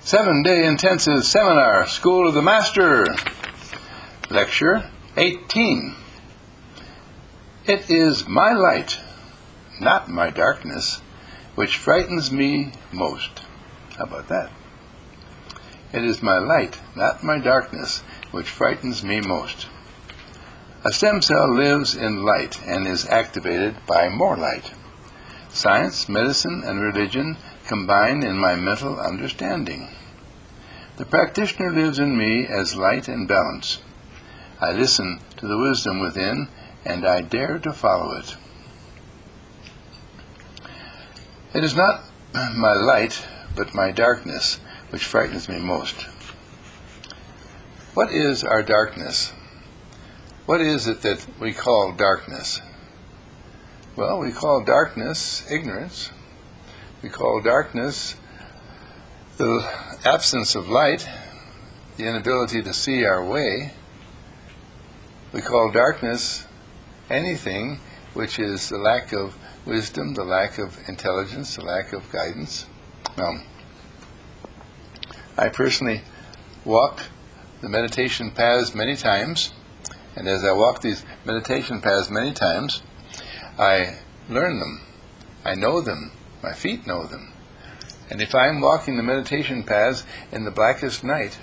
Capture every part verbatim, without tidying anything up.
Seven-day intensive seminar, School of the Master. Lecture eighteen. It is my light, not my darkness, which frightens me most. How about that? It is my light, not my darkness, which frightens me most. A stem cell lives in light and is activated by more light. Science, medicine, and religion combine in my mental understanding. The practitioner lives in me as light and balance. I listen to the wisdom within, and I dare to follow it. It is not my light, but my darkness, which frightens me most. What is our darkness? What is it that we call darkness? Well, we call darkness ignorance. We call darkness the absence of light, the inability to see our way. We call darkness anything which is the lack of wisdom, the lack of intelligence, the lack of guidance. Now, I personally walk the meditation paths many times, and as I walk these meditation paths many times, I learn them. I know them. My feet know them. And if I'm walking the meditation paths in the blackest night,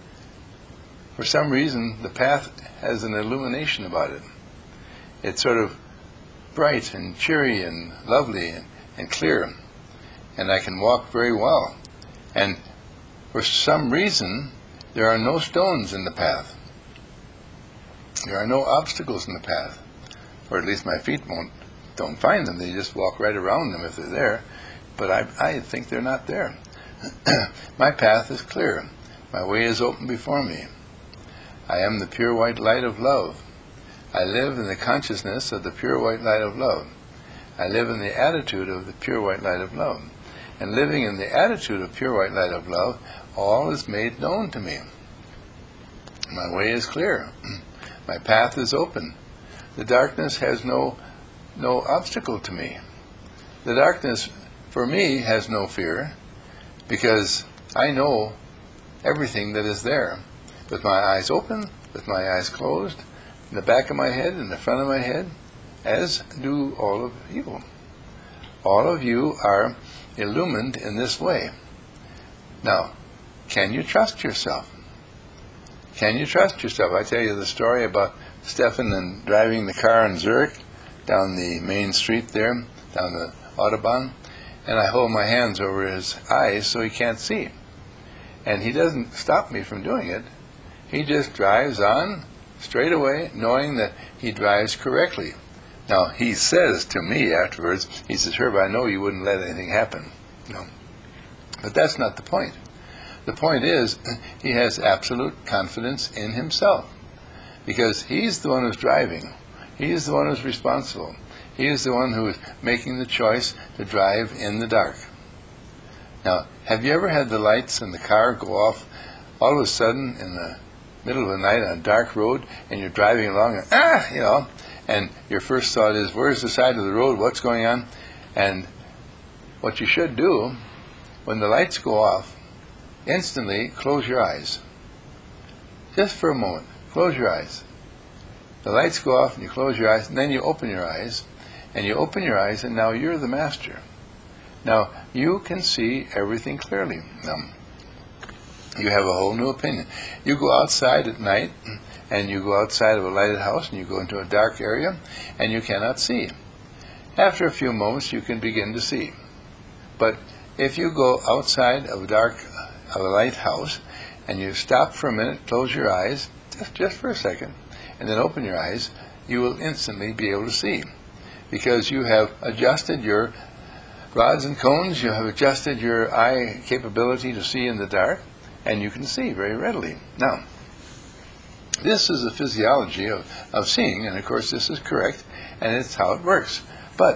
for some reason the path has an illumination about it. It's sort of bright and cheery and lovely and, and clear, and I can walk very well. And for some reason, there are no stones in the path. There are no obstacles in the path, or at least my feet won't don't find them. They just walk right around them if they're there. But I, I think they're not there. My path is clear. My way is open before me. I am the pure white light of love. I live in the consciousness of the pure white light of love. I live in the attitude of the pure white light of love. And living in the attitude of pure white light of love, all is made known to me. My way is clear. My path is open. The darkness has no, no obstacle to me. The darkness for me has no fear, because I know everything that is there, with my eyes open, with my eyes closed, in the back of my head, in the front of my head, as do all of you. All of you are illumined in this way. Now, can you trust yourself? Can you trust yourself? I tell you the story about Stefan and driving the car in Zurich down the main street there, down the Autobahn, and I hold my hands over his eyes so he can't see. And he doesn't stop me from doing it. He just drives on straight away, knowing that he drives correctly. Now, he says to me afterwards, he says, "Herb, I know you wouldn't let anything happen." No. But that's not the point. The point is, he has absolute confidence in himself, because he's the one who's driving. He's the one who's responsible. He is the one who is making the choice to drive in the dark. Now, have you ever had the lights in the car go off all of a sudden in the middle of the night on a dark road, and you're driving along, and ah, you know, and your first thought is, where's the side of the road? What's going on? And what you should do, when the lights go off, instantly close your eyes. Just for a moment, close your eyes. The lights go off and you close your eyes, and then you open your eyes, and you open your eyes, and now you're the master. Now, you can see everything clearly. Now, you have a whole new opinion. You go outside at night, and you go outside of a lighted house, and you go into a dark area, and you cannot see. After a few moments, you can begin to see. But if you go outside of a dark, of a light house, and you stop for a minute, close your eyes, just, just for a second, and then open your eyes, you will instantly be able to see, because you have adjusted your rods and cones, you have adjusted your eye capability to see in the dark, and you can see very readily. Now, this is the physiology of, of seeing, and of course this is correct, and it's how it works. But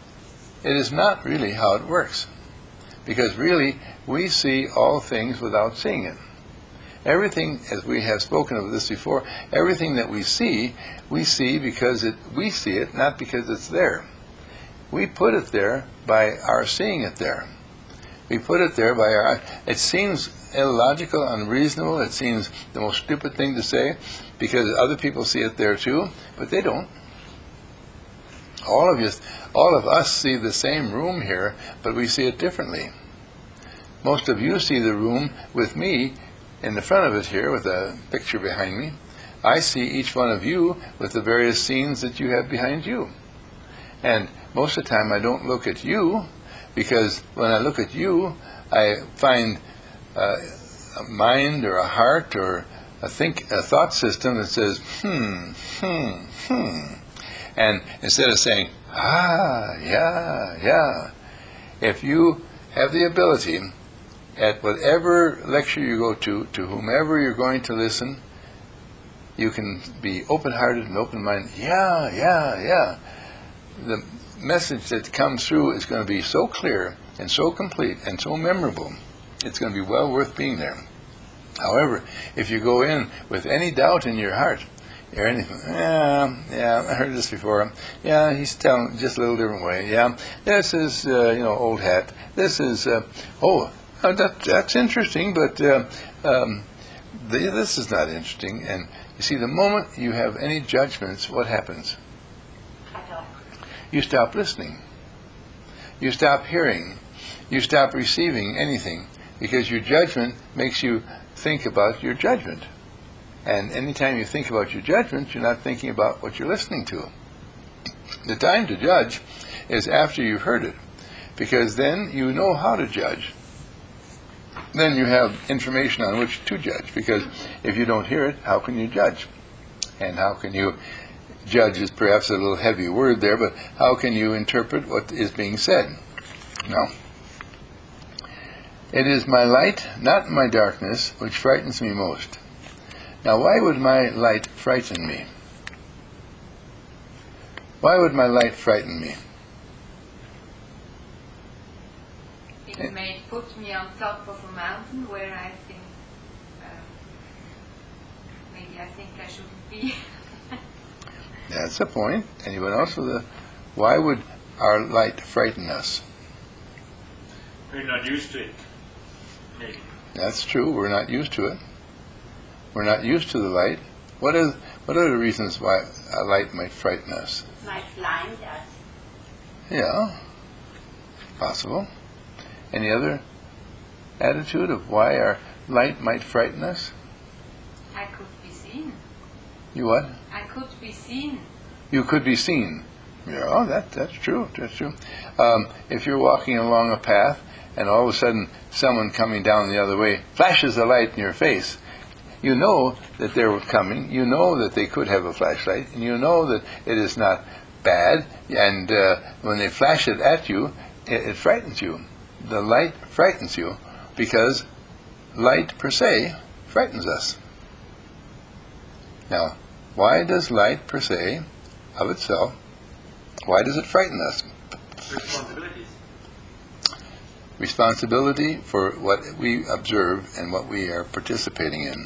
it is not really how it works, because really we see all things without seeing it. Everything, as we have spoken of this before, everything that we see, we see because it, we see it, not because it's there. We put it there by our seeing it there. We put it there by our, it seems illogical, unreasonable. It seems the most stupid thing to say because other people see it there too, but they don't. All of you, all of us see the same room here, but we see it differently. Most of you see the room with me in the front of it here with a picture behind me. I see each one of you with the various scenes that you have behind you. And most of the time I don't look at you, because when I look at you, I find uh, a mind or a heart or a think a thought system that says, hmm, hmm, hmm. And instead of saying, ah, yeah, yeah, if you have the ability at whatever lecture you go to, to whomever you're going to listen, you can be open-hearted and open-minded. Yeah, yeah, yeah. The message that comes through is going to be so clear and so complete and so memorable. It's going to be well worth being there. However, if you go in with any doubt in your heart, or anything, yeah, yeah, I heard this before. Yeah, he's telling just a little different way. Yeah, this is, uh, you know, old hat. This is, uh, oh, uh, that, that's interesting, but uh, um, the, this is not interesting. And you see, the moment you have any judgments, what happens? You stop listening. You stop hearing. You stop receiving anything, because your judgment makes you think about your judgment. And anytime you think about your judgment, you're not thinking about what you're listening to. The time to judge is after you've heard it, because then you know how to judge. Then you have information on which to judge, because if you don't hear it, how can you judge? And how can you judge is perhaps a little heavy word there, but how can you interpret what is being said? No. It is my light, not my darkness, which frightens me most. Now, why would my light frighten me? Why would my light frighten me? It may put me on top of a mountain where I think, um, maybe I think I shouldn't be. That's the point. Anyone else with a, why would our light frighten us? We're not used to it. Maybe. That's true. We're not used to it. We're not used to the light. What is? What are the reasons why a light might frighten us? Might blind us. Yeah, possible. Any other attitude of why our light might frighten us? I could be seen. You what? I could be seen. You could be seen. Yeah, that that's true. That's true. Um, if you're walking along a path and all of a sudden someone coming down the other way flashes a light in your face, you know that they're coming. You know that they could have a flashlight, and you know that it is not bad. And uh, when they flash it at you, it, it frightens you. The light frightens you because light per se frightens us. Now, why does light per se, of itself, why does it frighten us? Responsibilities. Responsibility for what we observe and what we are participating in.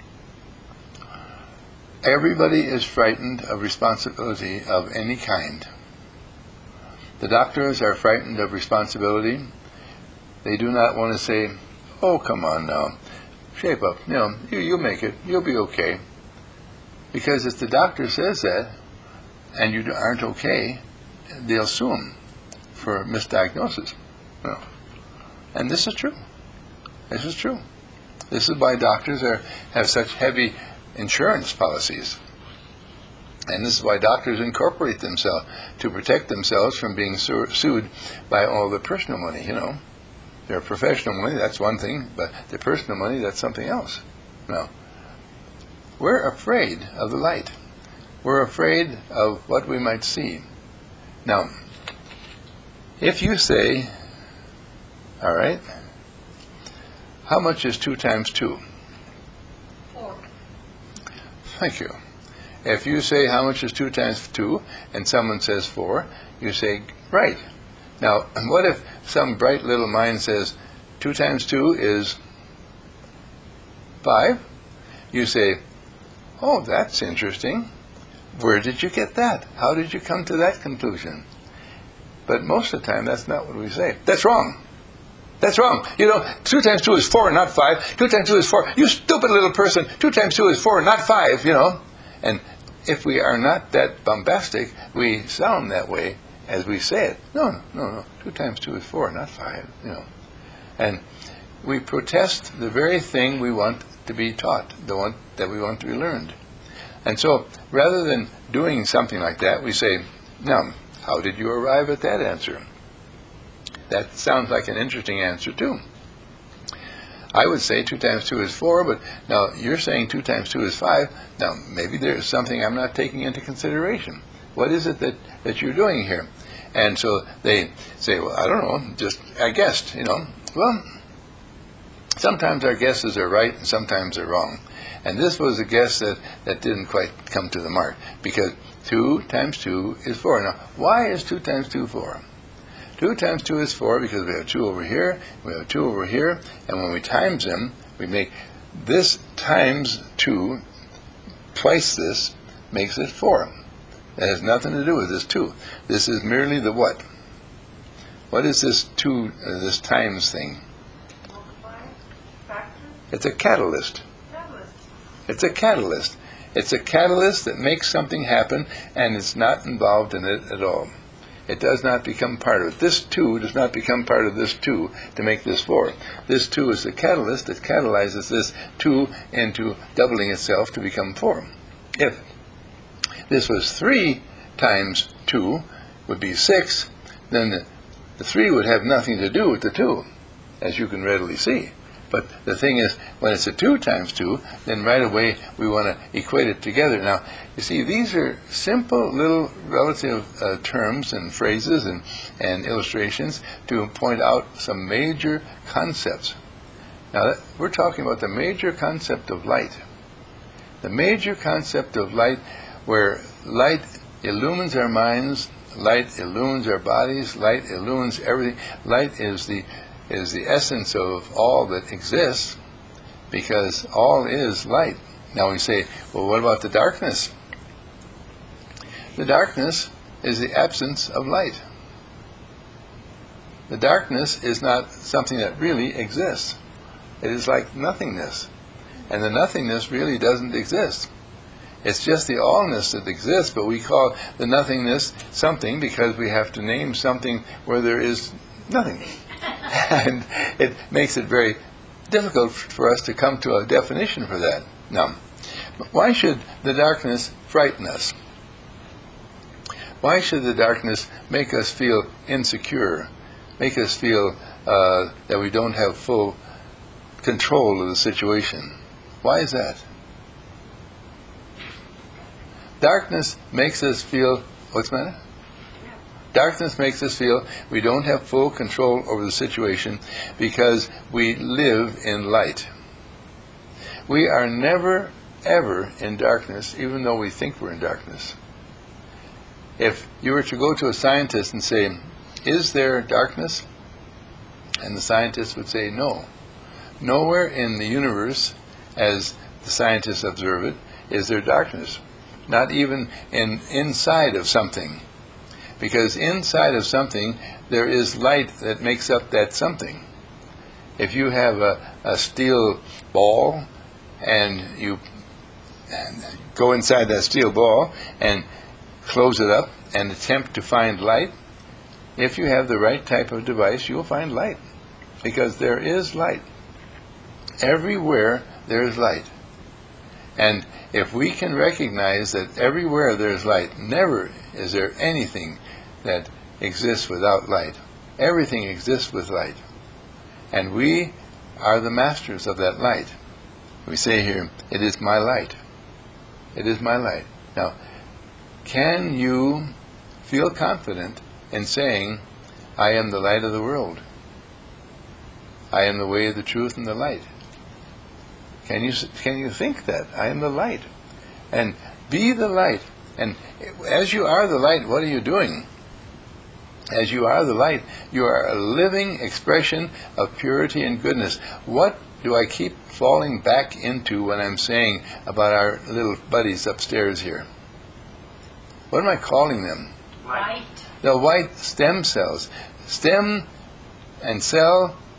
Everybody is frightened of responsibility of any kind. The doctors are frightened of responsibility. They do not want to say, oh, come on now, shape up, you know, you, you'll make it, you'll be okay. Because if the doctor says that, and you aren't okay, they'll sue him for misdiagnosis. You know. And this is true. This is true. This is why doctors are have such heavy insurance policies. And this is why doctors incorporate themselves to protect themselves from being su- sued by all the personal money, you know. Their professional money, that's one thing, but their personal money, that's something else. No. We're afraid of the light. We're afraid of what we might see. Now, if you say, all right, how much is two times two? Four. Thank you. If you say how much is two times two, and someone says four, you say, right. Now, what if some bright little mind says, two times two is five? You say, oh, that's interesting. Where did you get that? How did you come to that conclusion? But most of the time, that's not what we say. That's wrong. That's wrong. You know, two times two is four, not five. Two times two is four. You stupid little person. Two times two is four, not five, you know. And if we are not that bombastic, we sound that way as we say it. No, no, no, no. Two times two is four, not five, you know. And we protest the very thing we want to be taught, the one that we want to be learned. And so, rather than doing something like that, we say, now, how did you arrive at that answer? That sounds like an interesting answer, too. I would say two times two is four, but now you're saying two times two is five. Now, maybe there's something I'm not taking into consideration. What is it that, that you're doing here? And so they say, well, I don't know, just I guessed, you know. Well, sometimes our guesses are right and sometimes they're wrong. And this was a guess that, that didn't quite come to the mark, because two times two is four. Now, why is two times two four? two times two is four because we have two over here, we have two over here, and when we times them, we make this times two, twice this, makes it four. That has nothing to do with this two. This is merely the what? What is this two, uh, this times thing? Multiply, factor, It's a catalyst. catalyst. It's a catalyst. It's a catalyst that makes something happen, and it's not involved in it at all. It does not become part of it. This two does not become part of this two to make this four. This two is the catalyst that catalyzes this two into doubling itself to become four. If this was three times two, would be six, then the, the three would have nothing to do with the two, as you can readily see. But the thing is, when it's a two times two, then right away we want to equate it together. Now, you see, these are simple little relative uh, terms and phrases and, and illustrations to point out some major concepts. Now, that, we're talking about the major concept of light. The major concept of light, where light illumines our minds, light illumines our bodies, light illumines everything. Light is the is the essence of all that exists, because all is light. Now we say, well, what about the darkness? The darkness is the absence of light. The darkness is not something that really exists. It is like nothingness. And the nothingness really doesn't exist. It's just the allness that exists, but we call the nothingness something because we have to name something where there is nothing. And it makes it very difficult for us to come to a definition for that. Now, why should the darkness frighten us? Why should the darkness make us feel insecure, make us feel uh, that we don't have full control of the situation? Why is that? Darkness makes us feel, what's the matter? Darkness makes us feel we don't have full control over the situation because we live in light. We are never, ever in darkness, even though we think we're in darkness. If you were to go to a scientist and say, is there darkness? And the scientist would say, no. Nowhere in the universe, as the scientists observe it, is there darkness. Not even in inside of something. Because inside of something, there is light that makes up that something. If you have a, a steel ball, and you and go inside that steel ball and close it up and attempt to find light, if you have the right type of device, you'll find light. Because there is light. Everywhere there is light. And if we can recognize that everywhere there is light, never is there anything that exists without light. Everything exists with light. And we are the masters of that light. We say here, it is my light. It is my light. Now, can you feel confident in saying, I am the light of the world? I am the way, the truth, and the light. Can you, can you think that? I am the light. And be the light. And as you are the light, what are you doing? As you are the light, you are a living expression of purity and goodness. What do I keep falling back into when I'm saying about our little buddies upstairs here? What am I calling them? Light. The white stem cells. Stem and cell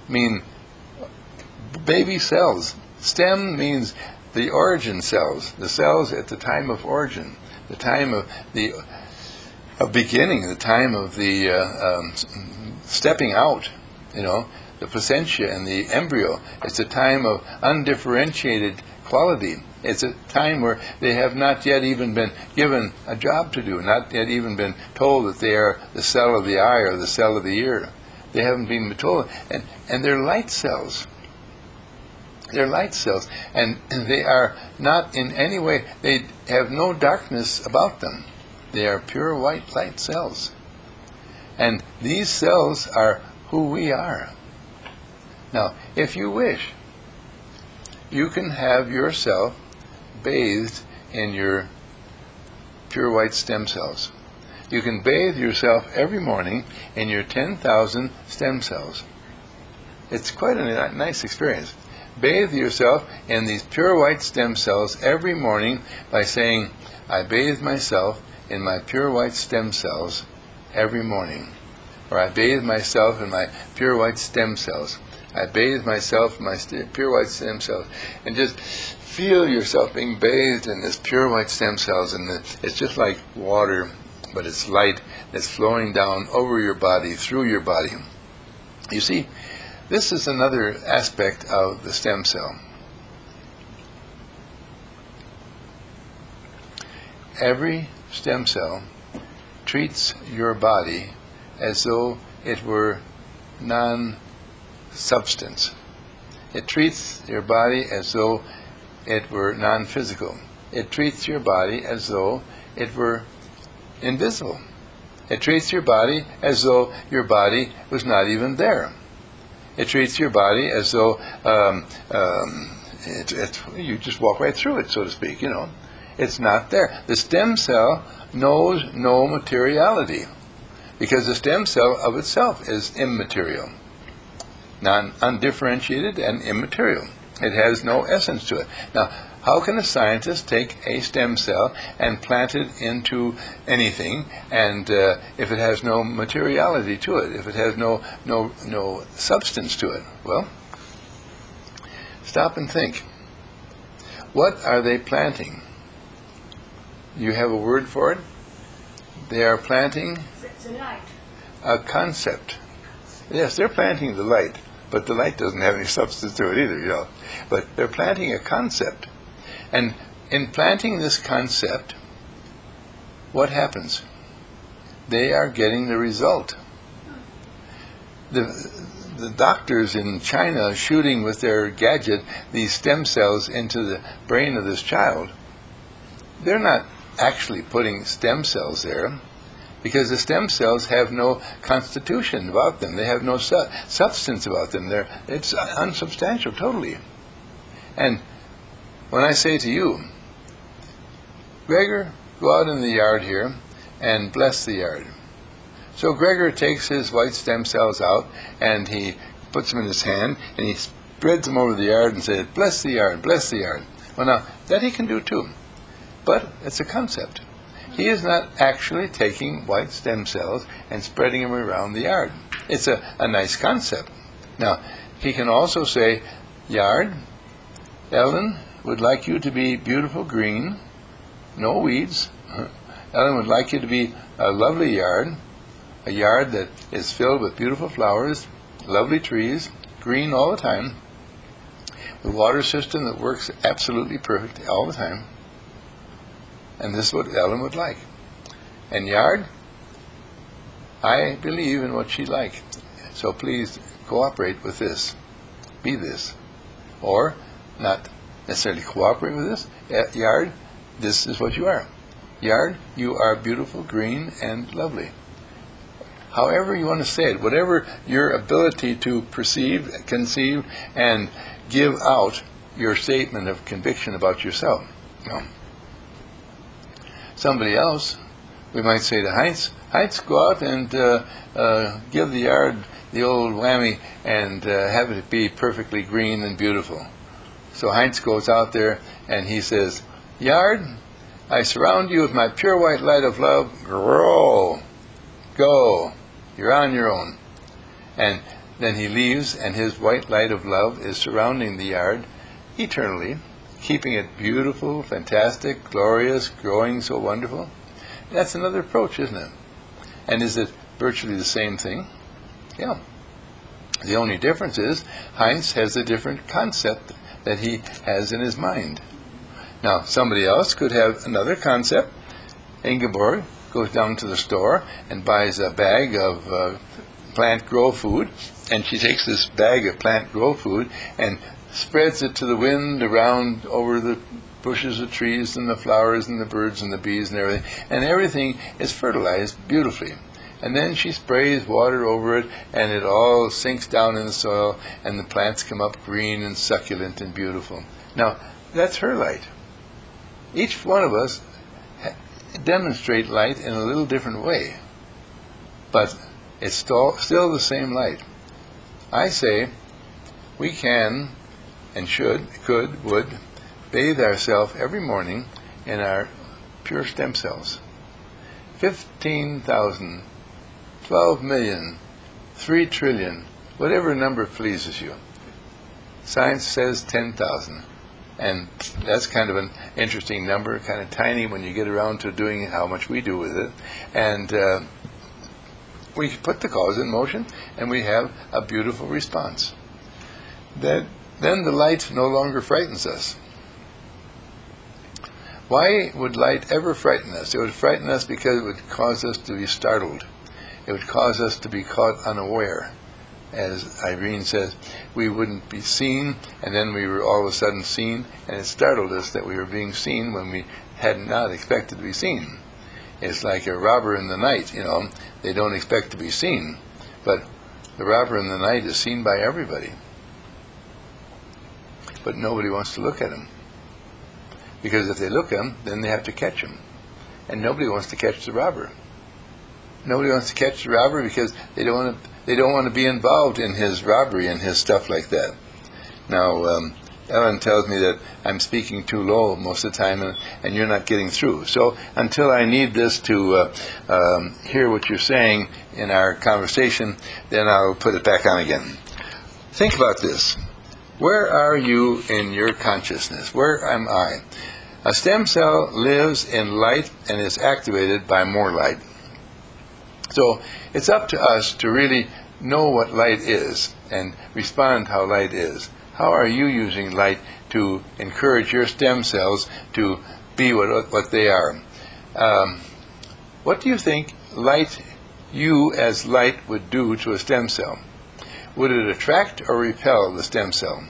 mean baby cells. Stem means the origin cells, the cells at the time of origin, the time of the of beginning, the time of the uh, um, stepping out, you know, the placentia and the embryo. It's a time of undifferentiated quality. It's a time where they have not yet even been given a job to do, not yet even been told that they are the cell of the eye or the cell of the ear. They haven't been told. And, and they're light cells. They're light cells. And they are not in any way, they have no darkness about them. They are pure white light cells. And these cells are who we are. Now, if you wish, you can have yourself bathed in your pure white stem cells. You can bathe yourself every morning in your ten thousand stem cells. It's quite a nice experience. Bathe yourself in these pure white stem cells every morning by saying, I bathe myself in my pure white stem cells every morning. Or I bathe myself in my pure white stem cells. I bathe myself in my st- pure white stem cells. And just feel yourself being bathed in this pure white stem cells. And the, it's just like water, but it's light that's flowing down over your body, through your body. You see, this is another aspect of the stem cell. Every stem cell treats your body as though it were non-substance. It treats your body as though it were non-physical. It treats your body as though it were invisible. It treats your body as though your body was not even there. It treats your body as though um, um, it, it, you just walk right through it, so to speak, you know. It's not there. The stem cell knows no materiality because the stem cell of itself is immaterial, non undifferentiated and immaterial. It has no essence to it. Now, how can a scientist take a stem cell and plant it into anything, and uh, if it has no materiality to it, if it has no no no substance to it? Well, stop and think. What are they planting? You have a word for it? They are planting The light. a concept. Yes, they're planting the light, but the light doesn't have any substance to it either, you know. But they're planting a concept. And in planting this concept, what happens? They are getting the result. The, the doctors in China shooting with their gadget these stem cells into the brain of this child, they're not actually putting stem cells there, because the stem cells have no constitution about them. They have no su- substance about them. They're, it's unsubstantial, totally. And when I say to you, Gregor, go out in the yard here and bless the yard. So Gregor takes his white stem cells out and he puts them in his hand and he spreads them over the yard and says, bless the yard, bless the yard. Well, now, that he can do too. But it's a concept. He is not actually taking white stem cells and spreading them around the yard. It's a, a nice concept. Now, he can also say, yard, Ellen would like you to be beautiful green, no weeds. Ellen would like you to be a lovely yard, a yard that is filled with beautiful flowers, lovely trees, green all the time, with a water system that works absolutely perfect all the time. And this is what Ellen would like. And yard, I believe in what she'd like. So please cooperate with this. Be this. Or not necessarily cooperate with this. Yard, this is what you are. Yard, you are beautiful, green, and lovely. However you want to say it, whatever your ability to perceive, conceive, and give out your statement of conviction about yourself. You know. Somebody else, we might say to Heinz, Heinz, go out and uh, uh, give the yard the old whammy and uh, have it be perfectly green and beautiful. So Heinz goes out there and he says, yard, I surround you with my pure white light of love. Grow. Go. You're on your own. And then he leaves, and his white light of love is surrounding the yard eternally, keeping it beautiful, fantastic, glorious, growing so wonderful. That's another approach, isn't it? And is it virtually the same thing? Yeah. The only difference is Heinz has a different concept that he has in his mind. Now, somebody else could have another concept. Ingeborg goes down to the store and buys a bag of uh, plant grow food, and she takes this bag of plant grow food and spreads it to the wind around over the bushes of trees and the flowers and the birds and the bees and everything, and everything is fertilized beautifully. And then she sprays water over it, and it all sinks down in the soil, and the plants come up green and succulent and beautiful. Now, that's her light. Each one of us ha- demonstrate light in a little different way, but it's still, still the same light. I say we can and should, could, would bathe ourselves every morning in our pure stem cells. fifteen thousand, twelve million, three trillion, whatever number pleases you. Science says ten thousand. And that's kind of an interesting number, kind of tiny when you get around to doing how much we do with it. And uh, we put the cause in motion, and we have a beautiful response. That, then the light no longer frightens us. Why would light ever frighten us? It would frighten us because it would cause us to be startled. It would cause us to be caught unaware. As Irene says, we wouldn't be seen, and then we were all of a sudden seen, and it startled us that we were being seen when we had not expected to be seen. It's like a robber in the night, you know. They don't expect to be seen, but the robber in the night is seen by everybody. But nobody wants to look at him. Because if they look at him, then they have to catch him. And nobody wants to catch the robber. Nobody wants to catch the robber because they don't want to, they don't want to be involved in his robbery and his stuff like that. Now, um, Ellen tells me that I'm speaking too low most of the time, and, and you're not getting through. So until I need this to uh, um, hear what you're saying in our conversation, then I'll put it back on again. Think about this. Where are you in your consciousness? Where am I? A stem cell lives in light and is activated by more light. So it's up to us to really know what light is and respond how light is. How are you using light to encourage your stem cells to be what, what they are? Um, what do you think light, you as light, would do to a stem cell? Would it attract or repel the stem cell?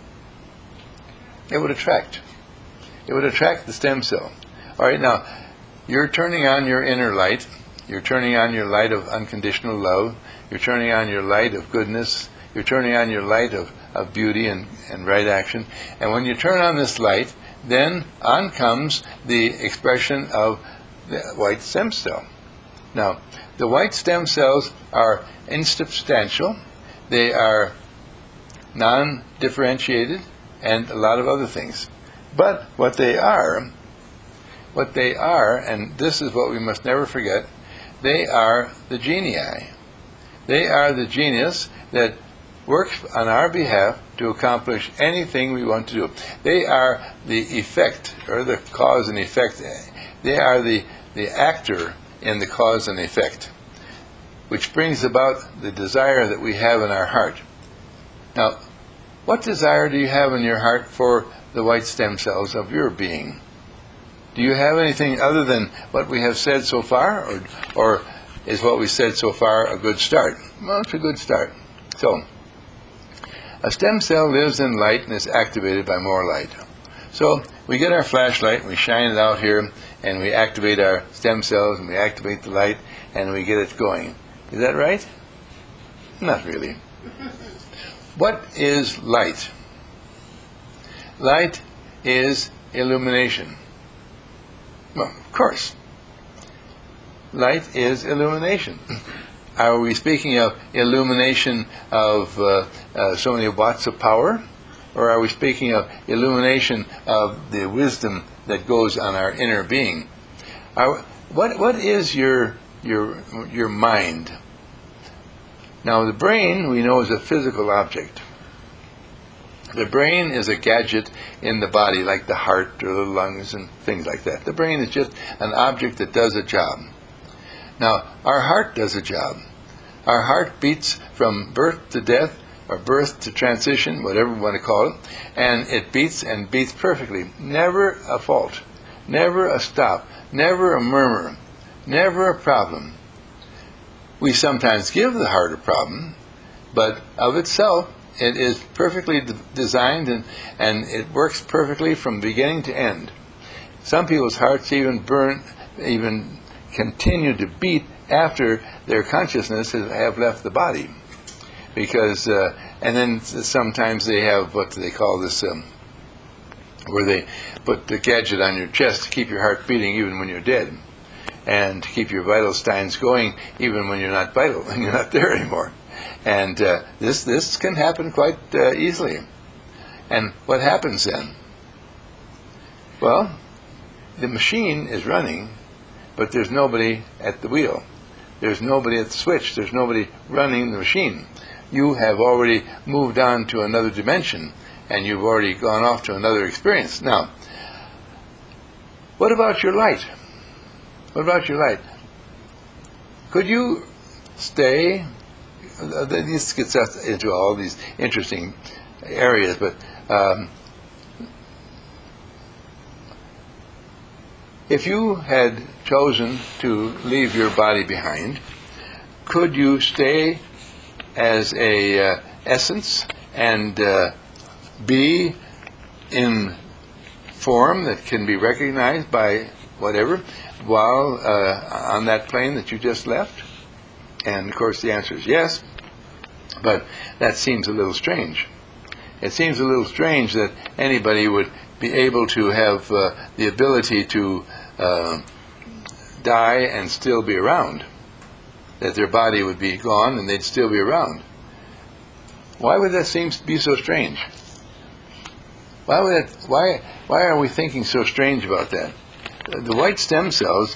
It would attract. It would attract the stem cell. All right, now, you're turning on your inner light. You're turning on your light of unconditional love. You're turning on your light of goodness. You're turning on your light of, of beauty and, and right action. And when you turn on this light, then on comes the expression of the white stem cell. Now, the white stem cells are insubstantial. They are non-differentiated and a lot of other things. But what they are, what they are, and this is what we must never forget, they are the genii. They are the genius that works on our behalf to accomplish anything we want to do. They are the effect, or the cause and effect. They are the, the actor in the cause and effect, which brings about the desire that we have in our heart. Now, what desire do you have in your heart for the white stem cells of your being? Do you have anything other than what we have said so far, or, or is what we said so far a good start? Well, it's a good start. So, a stem cell lives in light and is activated by more light. So, we get our flashlight, and we shine it out here, and we activate our stem cells, and we activate the light, and we get it going. Is that right? Not really. What is light? Light is illumination. Well, of course. Light is illumination. Are we speaking of illumination of uh, uh, so many watts of power? Or are we speaking of illumination of the wisdom that goes on our inner being? Are, what what is your your your mind? Now, the brain, we know, is a physical object. The brain is a gadget in the body, like the heart or the lungs and things like that. The brain is just an object that does a job. Now, our heart does a job. Our heart beats from birth to death, or birth to transition, whatever we want to call it, and it beats and beats perfectly. Never a fault, never a stop, never a murmur, never a problem. We sometimes give the heart a problem, but of itself, it is perfectly d- designed and, and it works perfectly from beginning to end. Some people's hearts even burn, even continue to beat after their consciousness has, have left the body. Because, uh, and then sometimes they have what they call this, um, where they put the gadget on your chest to keep your heart beating even when you're dead, and to keep your vital signs going even when you're not vital, when you're not there anymore. And uh, this this can happen quite uh, easily. And what happens then? Well, the machine is running, but there's nobody at the wheel. There's nobody at the switch. There's nobody running the machine. You have already moved on to another dimension, and you've already gone off to another experience. Now, what about your light? What about your light? Could you stay? Uh, this gets us into all these interesting areas, but um, if you had chosen to leave your body behind, could you stay as a uh, essence and uh, be in form that can be recognized by whatever while uh, on that plane that you just left? And of course the answer is yes, but that seems a little strange. It seems a little strange that anybody would be able to have uh, the ability to uh, die and still be around, that their body would be gone and they'd still be around. Why would that seem to be so strange? Why would that, why why are we thinking so strange about that? The white stem cells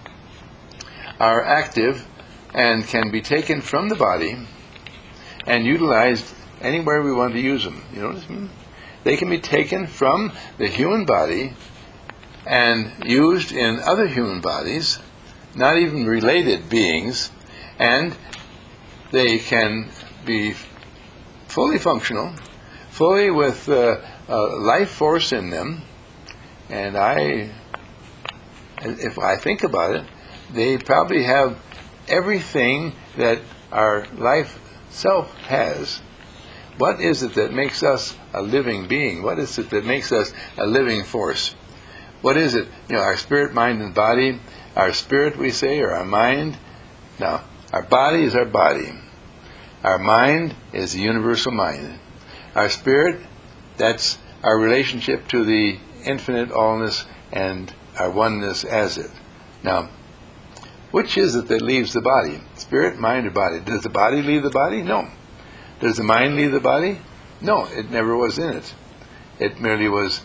are active and can be taken from the body and utilized anywhere we want to use them. You know what I mean? They can be taken from the human body and used in other human bodies, not even related beings, and they can be fully functional, fully with uh, uh, life force in them. And I, if I think about it, they probably have everything that our life self has. What is it that makes us a living being? What is it that makes us a living force? What is it? You know, our spirit, mind, and body. Our spirit, we say, or our mind. Now, our body is our body. Our mind is the universal mind. Our spirit, that's our relationship to the infinite allness and our oneness as it. Now, which is it that leaves the body? Spirit, mind, or body? Does the body leave the body? No. Does the mind leave the body? No, it never was in it. It merely was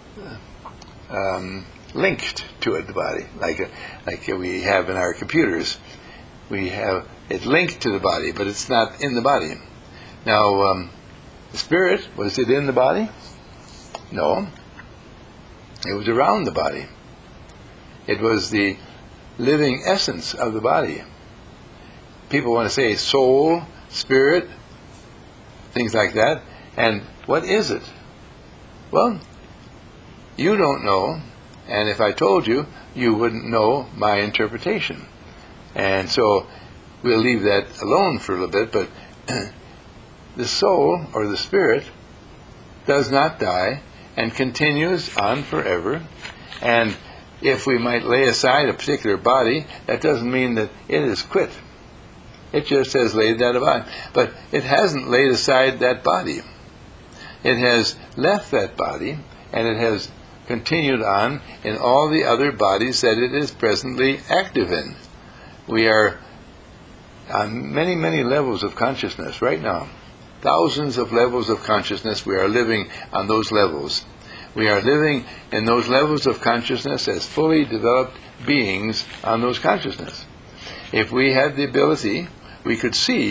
um, linked to it, the body, like a, like we have in our computers. We have it linked to the body, but it's not in the body. Now, um, the spirit, was it in the body? No. It was around the body. It was the living essence of the body. People want to say soul, spirit, things like that. And what is it? Well, you don't know, and if I told you, you wouldn't know my interpretation. And so we'll leave that alone for a little bit, but the soul, or the spirit, does not die and continues on forever. And if we might lay aside a particular body, that doesn't mean that it is quit. It just has laid that aside. But it hasn't laid aside that body. It has left that body, and it has continued on in all the other bodies that it is presently active in. We are on many, many levels of consciousness right now. Thousands of levels of consciousness. We are living on those levels. We are living in those levels of consciousness as fully developed beings on those consciousness. If we had the ability, we could see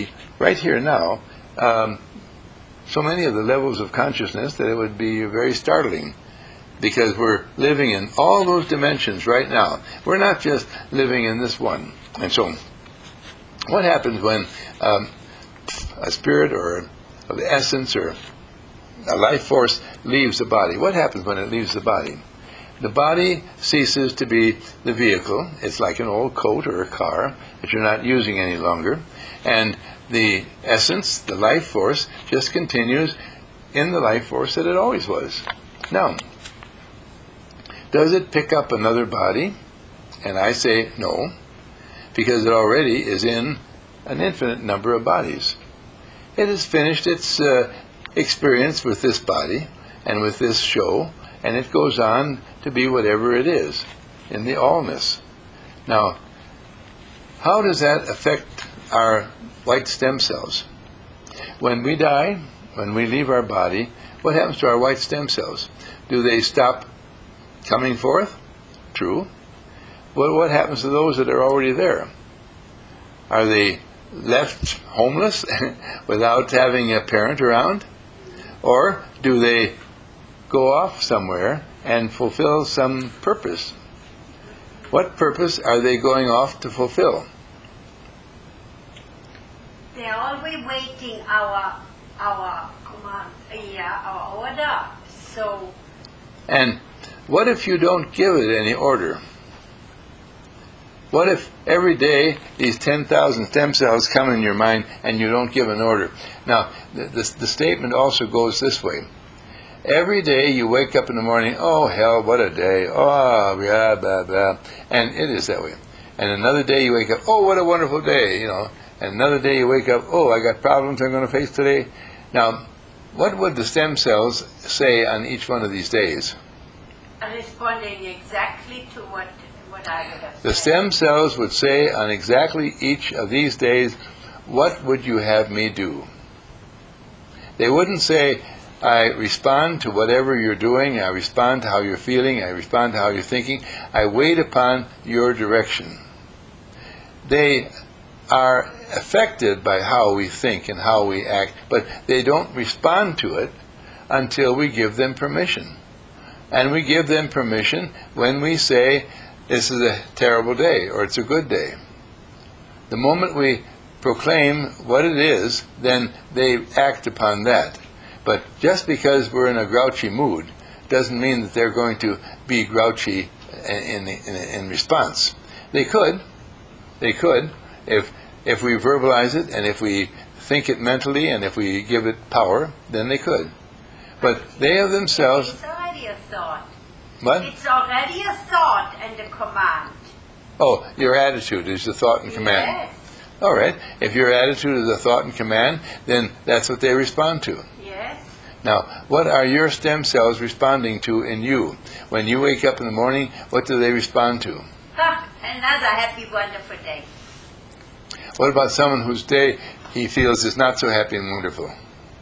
right here now, um, so many of the levels of consciousness that it would be very startling, because we're living in all those dimensions right now. We're not just living in this one. And so, what happens when um, a spirit or an essence or a life force leaves the body? What happens when it leaves the body? The body ceases to be the vehicle. It's like an old coat or a car that you're not using any longer. And the essence, the life force, just continues in the life force that it always was. Now, does it pick up another body? And I say no, because it already is in an infinite number of bodies. It has finished its uh, experience with this body and with this show, and it goes on to be whatever it is in the allness. Now, how does that affect our white stem cells? When we die, when we leave our body, what happens to our white stem cells? Do they stop coming forth? True. Well, what happens to those that are already there? Are they left homeless without having a parent around? Or do they go off somewhere and fulfill some purpose? What purpose are they going off to fulfill? They're always waiting our our command, yeah, our order. So. And what if you don't give it any order? What if every day these ten thousand stem cells come in your mind and you don't give an order? Now, the, the, the statement also goes this way. Every day you wake up in the morning, oh, hell, what a day. Oh, blah, blah, blah. And it is that way. And another day you wake up, oh, what a wonderful day, you know. And another day you wake up, oh, I got problems I'm going to face today. Now, what would the stem cells say on each one of these days? Responding exactly to what, what I would have said. The stem cells would say on exactly each of these days, what would you have me do? They wouldn't say, I respond to whatever you're doing, I respond to how you're feeling, I respond to how you're thinking, I wait upon your direction. They are affected by how we think and how we act, but they don't respond to it until we give them permission. And we give them permission when we say, this is a terrible day, or it's a good day. The moment we proclaim what it is, then they act upon that. But just because we're in a grouchy mood doesn't mean that they're going to be grouchy in, in, in response. They could. They could. If, if we verbalize it, and if we think it mentally, and if we give it power, then they could. But they of themselves... It's already a thought. What? It's already a thought and a command. Oh, your attitude is the thought and command. Yes. All right. If your attitude is a thought and command, then that's what they respond to. Yes. Now, what are your stem cells responding to in you? When you wake up in the morning, what do they respond to? Ha, another happy, wonderful day. What about someone whose day he feels is not so happy and wonderful?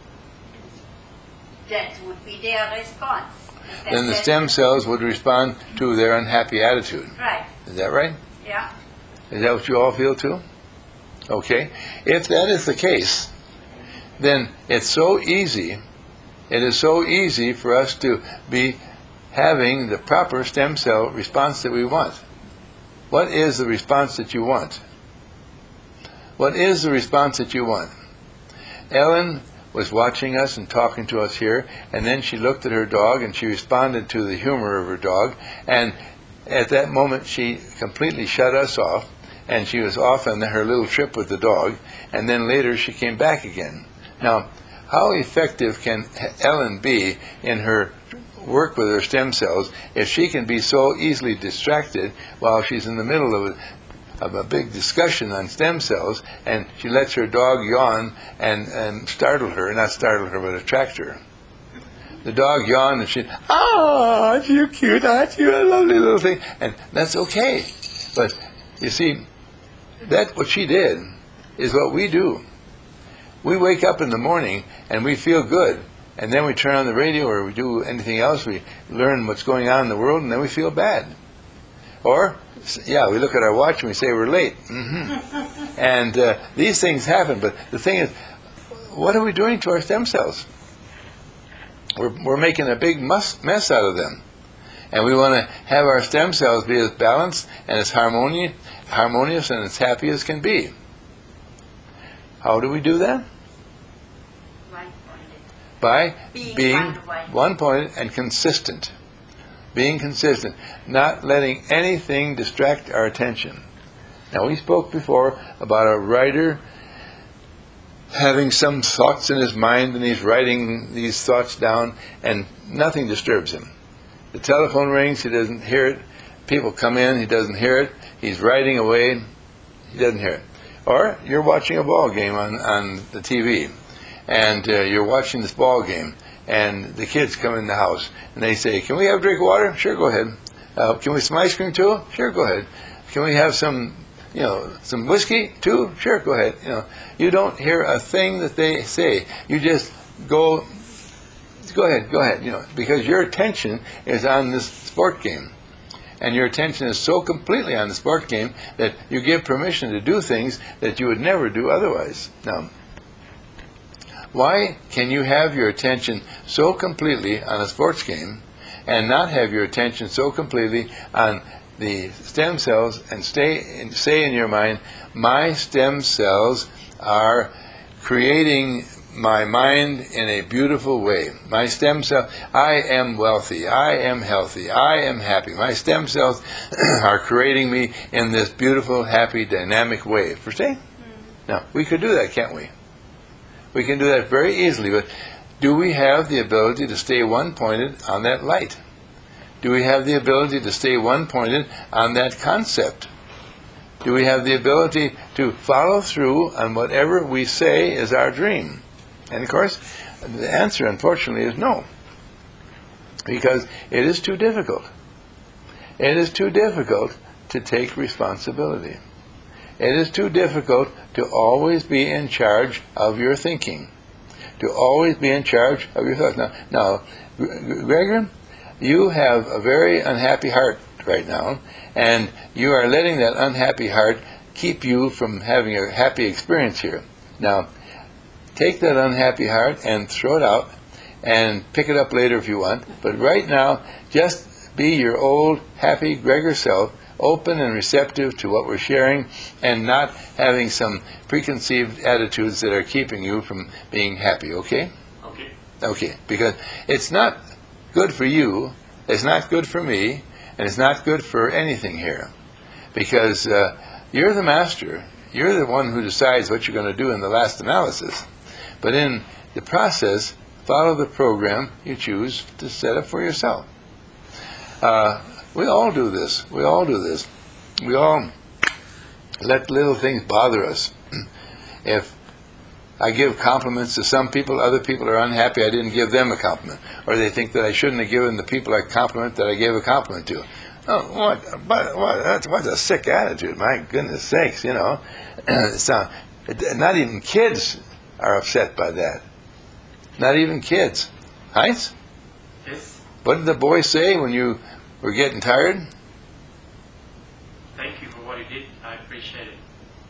That would be their response. Then the stem cells would respond to their unhappy attitude. Right. Is that right? Yeah. Is that what you all feel too? Okay. If that is the case, then it's so easy, it is so easy for us to be having the proper stem cell response that we want. What is the response that you want? What is the response that you want? Ellen was watching us and talking to us here, and then she looked at her dog and she responded to the humor of her dog, and at that moment she completely shut us off, and she was off on her little trip with the dog, and then later she came back again. Now, how effective can Ellen be in her work with her stem cells if she can be so easily distracted while she's in the middle of a of a big discussion on stem cells, and she lets her dog yawn and, and startle her, not startle her, but attract her. The dog yawned and she, ah, aren't you cute, aren't you a lovely little thing? And that's okay. But, you see, that what she did is what we do. We wake up in the morning and we feel good, and then we turn on the radio or we do anything else, we learn what's going on in the world, and then we feel bad. Or, yeah, we look at our watch and we say we're late. Mm-hmm. And uh, these things happen. But the thing is, what are we doing to our stem cells? We're, we're making a big mess, mess out of them. And we want to have our stem cells be as balanced and as harmonious, harmonious and as happy as can be. How do we do that? One-pointed. By Being being one-pointed. one-pointed and consistent. Being consistent. Not letting anything distract our attention. Now, we spoke before about a writer having some thoughts in his mind, and he's writing these thoughts down, and nothing disturbs him. The telephone rings, he doesn't hear it. People come in, he doesn't hear it. He's writing away, he doesn't hear it. Or you're watching a ball game on, on the T V, and uh, you're watching this ball game, and the kids come in the house, and they say, "Can we have a drink of water?" "Sure, go ahead." Uh, "can we have some ice cream too?" "Sure, go ahead." "Can we have some, you know, some whiskey too?" "Sure, go ahead." You know, you don't hear a thing that they say. You just go, go ahead, go ahead. You know, because your attention is on this sport game, and your attention is so completely on the sport game that you give permission to do things that you would never do otherwise. Now, why can you have your attention so completely on a sports game and not have your attention so completely on the stem cells and stay and say in your mind, my stem cells are creating my mind in a beautiful way. My stem cell, I am wealthy, I am healthy, I am happy. My stem cells are creating me in this beautiful, happy, dynamic way. Understand? Mm-hmm. Now, we could do that, can't we? We can do that very easily, but do we have the ability to stay one-pointed on that light? Do we have the ability to stay one-pointed on that concept? Do we have the ability to follow through on whatever we say is our dream? And of course, the answer, unfortunately, is no. Because it is too difficult. It is too difficult to take responsibility. It is too difficult to always be in charge of your thinking. To always be in charge of your thoughts. Now, now Gregor, you have a very unhappy heart right now, and you are letting that unhappy heart keep you from having a happy experience here. Now, take that unhappy heart and throw it out, and pick it up later if you want. But right now, just be your old, happy Gregor self, open and receptive to what we're sharing, and not having some preconceived attitudes that are keeping you from being happy, okay? Okay. Okay, because it's not good for you, it's not good for me, and it's not good for anything here. Because uh, you're the master, you're the one who decides what you're going to do in the last analysis. But in the process, follow the program you choose to set up for yourself. Uh, we all do this. We all do this. We all let little things bother us. If I give compliments to some people, other people are unhappy I didn't give them a compliment. Or they think that I shouldn't have given the people a compliment that I gave a compliment to. Oh, what? But what? That's what's a sick attitude. My goodness sakes, you know. So, not even kids are upset by that. Not even kids. Heinz? Yes. What did the boy say when you were getting tired? Thank you for what you did. I appreciate it.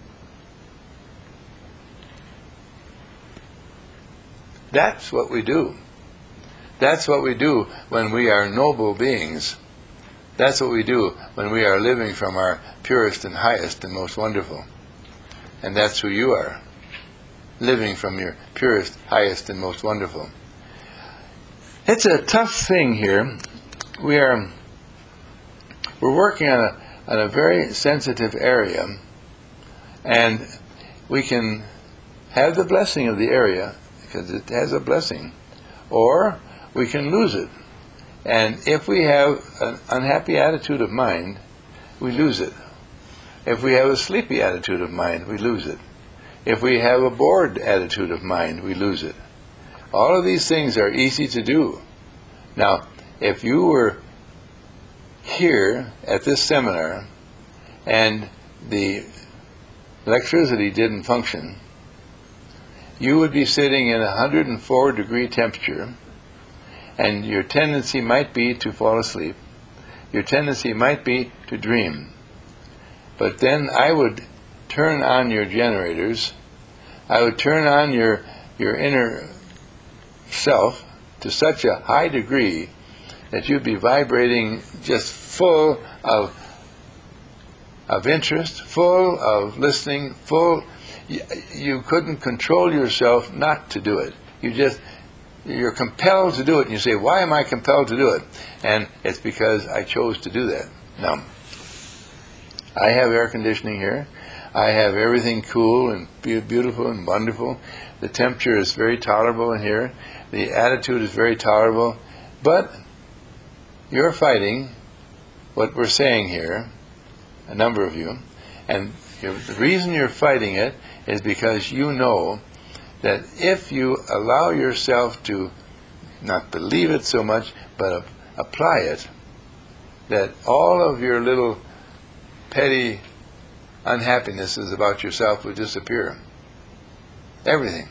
That's what we do. That's what we do when we are noble beings. That's what we do when we are living from our purest and highest and most wonderful. And that's who you are. Living from your purest, highest, and most wonderful. It's a tough thing here. We are we're working on a on a very sensitive area, and we can have the blessing of the area because it has a blessing, or we can lose it. And if we have an unhappy attitude of mind, we lose it. If we have a sleepy attitude of mind, we lose it. If we have a bored attitude of mind, we lose it. All of these things are easy to do. Now, if you were here at this seminar and the electricity didn't function, you would be sitting in a one hundred four degree temperature, and your tendency might be to fall asleep. your tendency might be to dream. But then I would turn on your generators. I would turn on your your inner self to such a high degree that you'd be vibrating just full of of interest, full of listening, full. You, you couldn't control yourself not to do it. You just, you're compelled to do it, and you say, why am I compelled to do it? And it's because I chose to do that. Now, I have air conditioning here. I have everything cool and be- beautiful and wonderful. The temperature is very tolerable in here. The attitude is very tolerable. But you're fighting what we're saying here, a number of you, and you're, the reason you're fighting it is because you know that if you allow yourself to not believe it so much, but uh, apply it, that all of your little petty unhappinesses about yourself would disappear. Everything.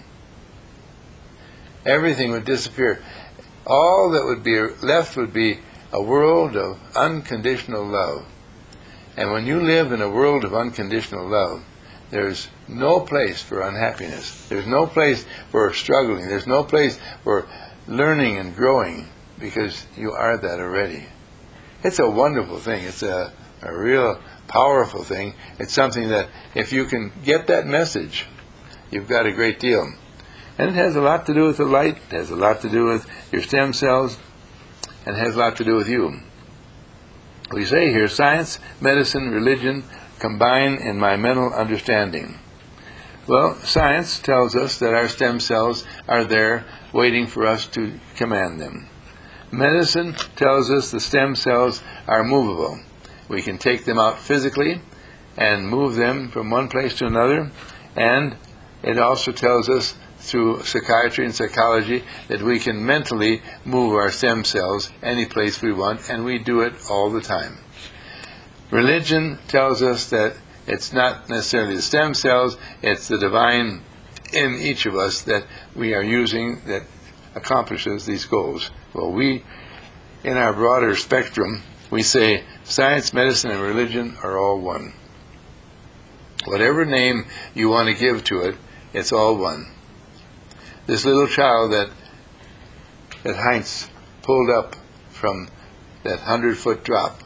Everything would disappear. All that would be left would be a world of unconditional love. And when you live in a world of unconditional love, there's no place for unhappiness. There's no place for struggling. There's no place for learning and growing, because you are that already. It's a wonderful thing. It's a, a real powerful thing. It's something that if you can get that message, you've got a great deal. And it has a lot to do with the light. It has a lot to do with your stem cells. And it has a lot to do with you. We say here, science, medicine, religion combine in my mental understanding. Well, science tells us that our stem cells are there waiting for us to command them. Medicine tells us the stem cells are movable. We can take them out physically and move them from one place to another. And it also tells us through psychiatry and psychology that we can mentally move our stem cells any place we want, and we do it all the time. Religion tells us that it's not necessarily the stem cells, it's the divine in each of us that we are using that accomplishes these goals. Well, we, in our broader spectrum, we say science, medicine, and religion are all one. Whatever name you want to give to it, it's all one. This little child that that Heinz pulled up from that hundred-foot drop,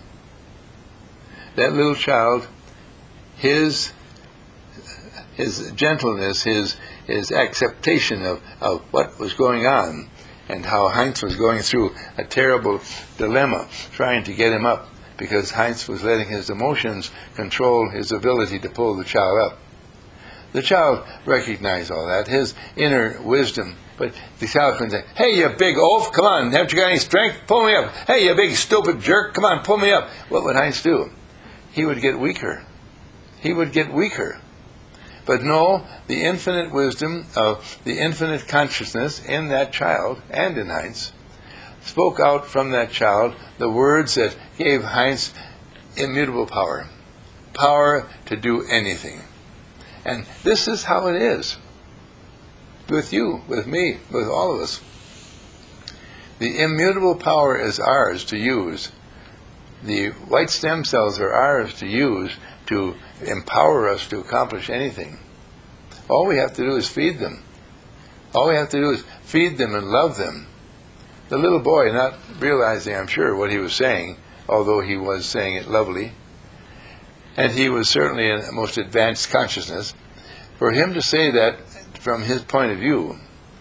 that little child, his his gentleness, his his acceptation of, of what was going on, and how Heinz was going through a terrible dilemma trying to get him up, because Heinz was letting his emotions control his ability to pull the child up. The child recognized all that, his inner wisdom, but the child couldn't say, hey, you big oaf, come on, haven't you got any strength? Pull me up. Hey, you big stupid jerk, come on, pull me up. What would Heinz do? He would get weaker. He would get weaker. But no, the infinite wisdom of the infinite consciousness in that child, and in Heinz, spoke out from that child the words that gave Heinz immutable power. Power to do anything. And this is how it is. With you, with me, with all of us. The immutable power is ours to use. The white stem cells are ours to use to empower us to accomplish anything. All we have to do is feed them. All we have to do is feed them and love them. The little boy, not realizing, I'm sure, what he was saying, although he was saying it lovely, and he was certainly in the most advanced consciousness, for him to say that from his point of view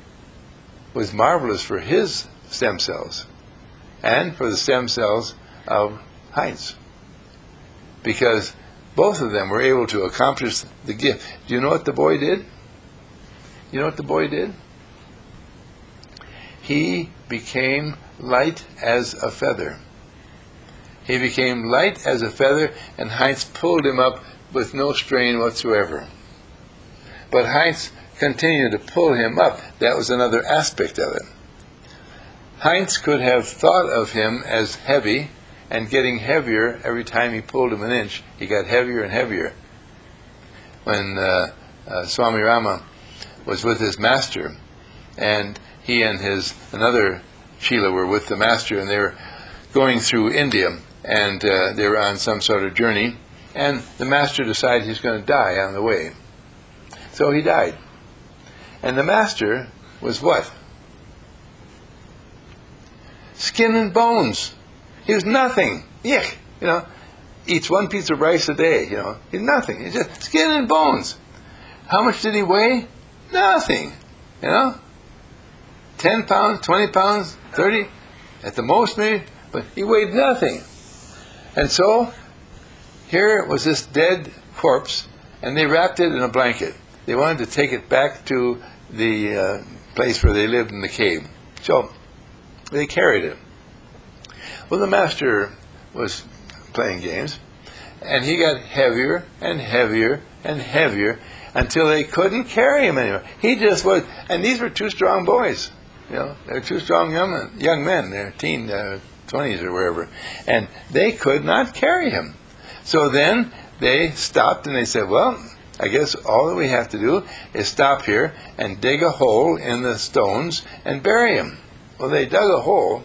was marvelous for his stem cells and for the stem cells of Heinz, because both of them were able to accomplish the gift. Do you know what the boy did? You know what the boy did? He became light as a feather. He became light as a feather, and Heinz pulled him up with no strain whatsoever. But Heinz continued to pull him up. That was another aspect of it. Heinz could have thought of him as heavy and getting heavier every time he pulled him an inch. He got heavier and heavier. When uh, uh, Swami Rama was with his master, and he and his another Chela were with the master, and they were going through India, and uh, they were on some sort of journey, and the master decided he's going to die on the way. So he died. And the master was what? Skin and bones. He was nothing. Yuck. You know, eats one piece of rice a day, you know. He's nothing. He's just skin and bones. How much did he weigh? Nothing. You know? Ten pounds, twenty pounds, thirty, at the most maybe, but he weighed nothing. And so, here was this dead corpse, and they wrapped it in a blanket. They wanted to take it back to the uh, place where they lived in the cave. So, they carried it. Well, the master was playing games, and he got heavier and heavier and heavier until they couldn't carry him anymore. He just was, and these were two strong boys. You know, they're two strong young men. Young men. They're teen, uh, twenties or wherever, and they could not carry him. So then they stopped and they said, "Well, I guess all that we have to do is stop here and dig a hole in the stones and bury him." Well, they dug a hole,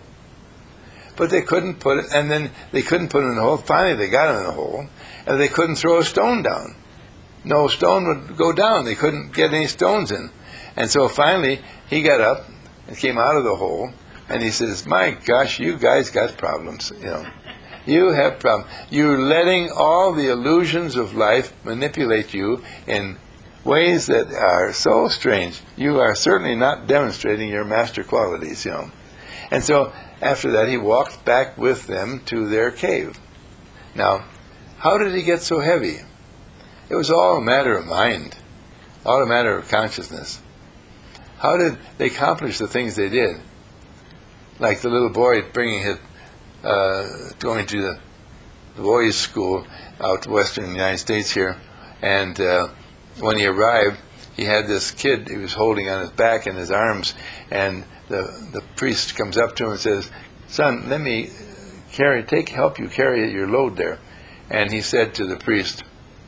but they couldn't put it, and then they couldn't put it in the hole. Finally, they got it in the hole, and they couldn't throw a stone down. No stone would go down. They couldn't get any stones in. And so finally, he got up and came out of the hole, and he says, "My gosh, you guys got problems, you know. You have problems. You're letting all the illusions of life manipulate you in ways that are so strange. You are certainly not demonstrating your master qualities, you know." And so after that, he walked back with them to their cave. Now, how did he get so heavy? It was all a matter of mind, all a matter of consciousness. How did they accomplish the things they did? Like the little boy bringing his, uh, going to the, the boys' school out to western United States here, and uh, when he arrived, he had this kid he was holding on his back and his arms, and the the priest comes up to him and says, "Son, let me carry, take help you carry your load there." And he said to the priest,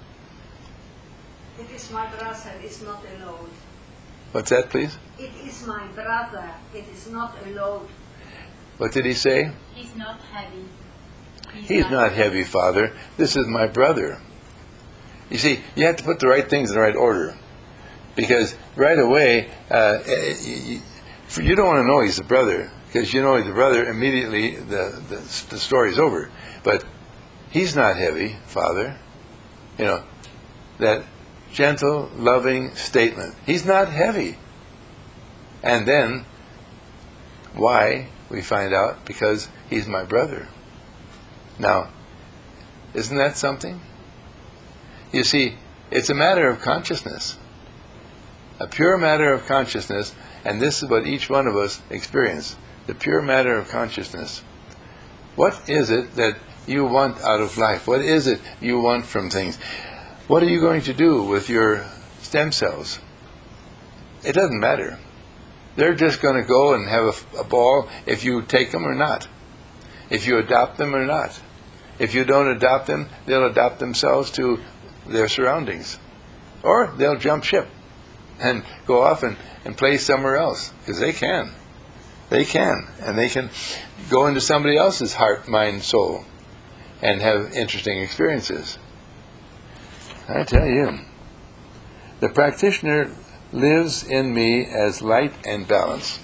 It is my brother, it's not a load. "What's that, please?" It is my brother, it is not a load. What did he say? He's not heavy. He's not heavy, Father. This is my brother. You see, you have to put the right things in the right order. Because right away, uh, you, you don't want to know he's a brother. Because you know he's a brother, immediately the, the, the story's over. But he's not heavy, Father. You know, that gentle, loving statement. He's not heavy. And then, why, we find out, because he's my brother. Now, isn't that something? You see, it's a matter of consciousness. A pure matter of consciousness, and this is what each one of us experience. The pure matter of consciousness. What is it that you want out of life? What is it you want from things? What are you going to do with your stem cells? It doesn't matter. They're just going to go and have a, a ball if you take them or not. If you adopt them or not. If you don't adopt them, they'll adapt themselves to their surroundings. Or they'll jump ship and go off and, and play somewhere else. Because they can. They can. And they can go into somebody else's heart, mind, soul and have interesting experiences. I tell you, the practitioner lives in me as light and balance.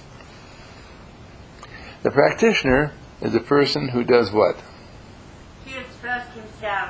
The practitioner is a person who does what? Heals first himself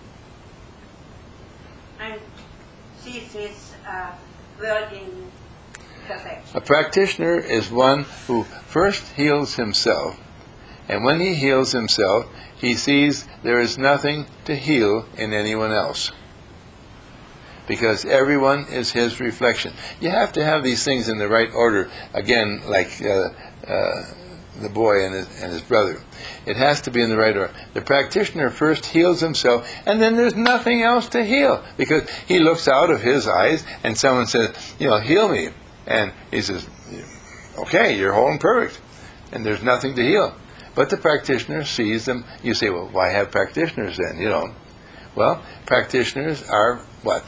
and sees his uh, world in perfection. A practitioner is one who first heals himself, and when he heals himself, he sees there is nothing to heal in anyone else. Because everyone is his reflection. You have to have these things in the right order. Again, like uh, uh, the boy and his, and his brother. It has to be in the right order. The practitioner first heals himself, and then there's nothing else to heal. Because he looks out of his eyes, and someone says, you know, heal me. And he says, okay, you're whole and perfect. And there's nothing to heal. But the practitioner sees them. You say, well, why have practitioners then? You know. Well, practitioners are what?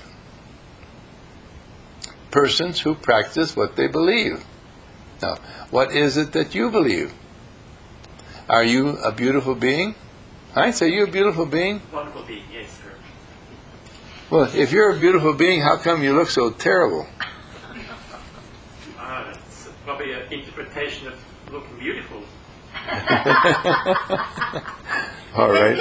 Persons who practice what they believe. Now, what is it that you believe? Are you a beautiful being? Heinz, are you a beautiful being? Wonderful being, yes, sir. Well, if you're a beautiful being, how come you look so terrible? Ah, that's probably an interpretation of looking beautiful. All right.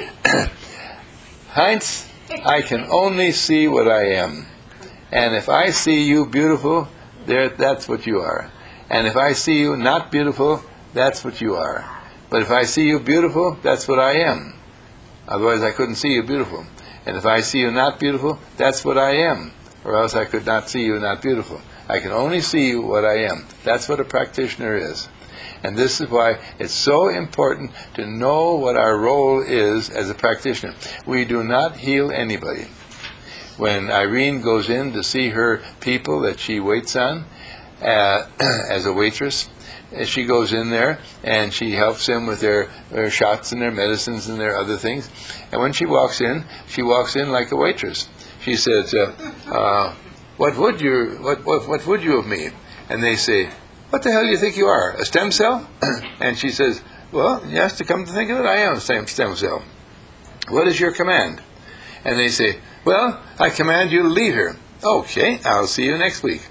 Heinz, I can only see what I am. And if I see you beautiful, there, that's what you are. And if I see you not beautiful, that's what you are. But if I see you beautiful, that's what I am. Otherwise, I couldn't see you beautiful. And if I see you not beautiful, that's what I am. Or else I could not see you not beautiful. I can only see you what I am. That's what a practitioner is. And this is why it's so important to know what our role is as a practitioner. We do not heal anybody. When Irene goes in to see her people that she waits on uh, as a waitress, she goes in there and she helps them with their, their shots and their medicines and their other things. And when she walks in, she walks in like a waitress. She says, uh, uh, "What would you? What, what what would you of me?" And they say, "What the hell do you think you are? A stem cell?" And she says, "Well, yes, to come to think of it, I am a stem stem cell. What is your command?" And they say, "Well, I command you to leave here." "Okay, I'll see you next week."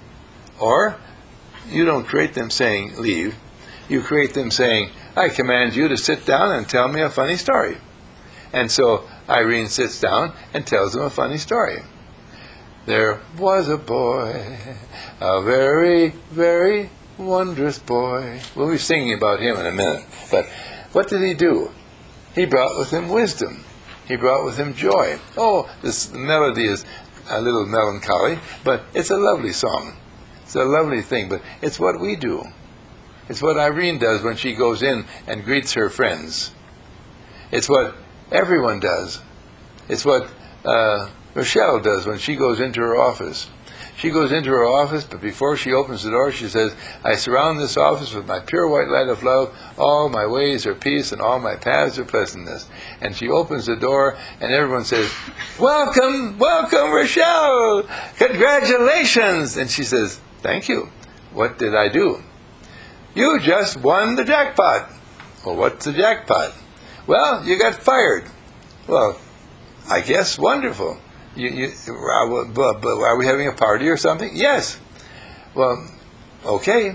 Or, you don't create them saying leave. You create them saying, "I command you to sit down and tell me a funny story." And so Irene sits down and tells them a funny story. "There was a boy, a very, very wondrous boy." We'll be singing about him in a minute. But what did he do? He brought with him wisdom. He brought with him joy. Oh, this melody is a little melancholy, but it's a lovely song. It's a lovely thing, but it's what we do. It's what Irene does when she goes in and greets her friends. It's what everyone does. It's what uh, Rochelle does when she goes into her office. She goes into her office, but before she opens the door, she says, "I surround this office with my pure white light of love. All my ways are peace, and all my paths are pleasantness." And she opens the door, and everyone says, "Welcome, welcome, Rochelle! Congratulations!" And she says, "Thank you. What did I do?" "You just won the jackpot." "Well, what's the jackpot?" "Well, you got fired." "Well, I guess wonderful. You, you, but, but are we having a party or something?" "Yes." "Well, okay."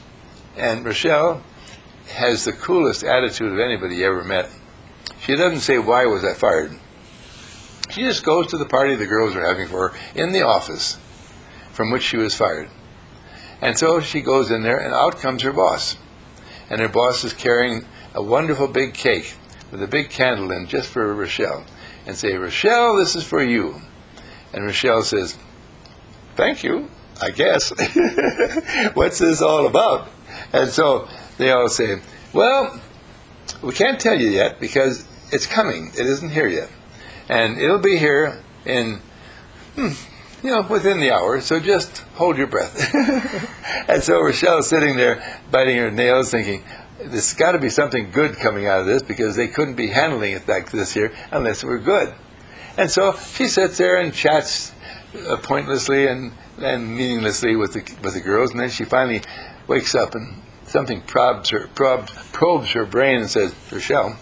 And Rochelle has the coolest attitude of anybody you ever met. She doesn't say, "Why was I fired?" She just goes to the party the girls are having for her in the office from which she was fired. And so she goes in there, and out comes her boss. And her boss is carrying a wonderful big cake with a big candle in just for Rochelle. And say, "Rochelle, this is for you." And Rochelle says, "Thank you, I guess." What's this all about? And so they all say, "Well, we can't tell you yet because it's coming. It isn't here yet. And it'll be here in, hmm, you know, within the hour, so just hold your breath." And so Rochelle's sitting there biting her nails thinking, there's got to be something good coming out of this because they couldn't be handling it like this here unless it were good. And so she sits there and chats uh, pointlessly and, and meaninglessly with the with the girls, and then she finally wakes up and something probes her probes, probes her brain and says, "Rochelle,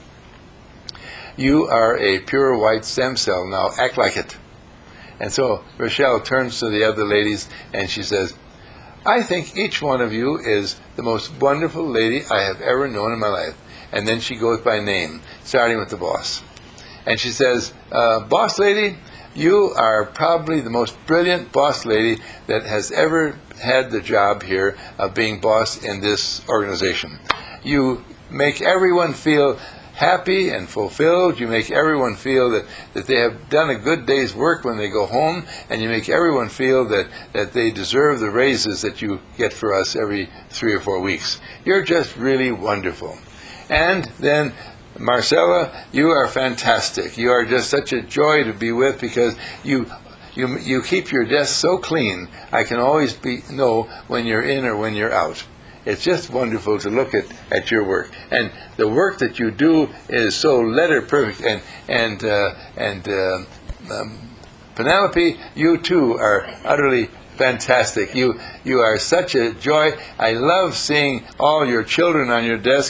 you are a pure white stem cell. Now act like it." And so Rochelle turns to the other ladies and she says, "I think each one of you is the most wonderful lady I have ever known in my life." And then she goes by name, starting with the boss. And she says, uh, "Boss lady, you are probably the most brilliant boss lady that has ever had the job here of being boss in this organization. You make everyone feel happy and fulfilled. You make everyone feel that, that they have done a good day's work when they go home, and you make everyone feel that, that they deserve the raises that you get for us every three or four weeks. You're just really wonderful. And then, Marcella, you are fantastic. You are just such a joy to be with because you you you keep your desk so clean. I can always be know when you're in or when you're out. It's just wonderful to look at, at your work. And the work that you do is so letter perfect. And and uh, and uh, um, Penelope, you too are utterly fantastic. You you are such a joy. I love seeing all your children on your desk.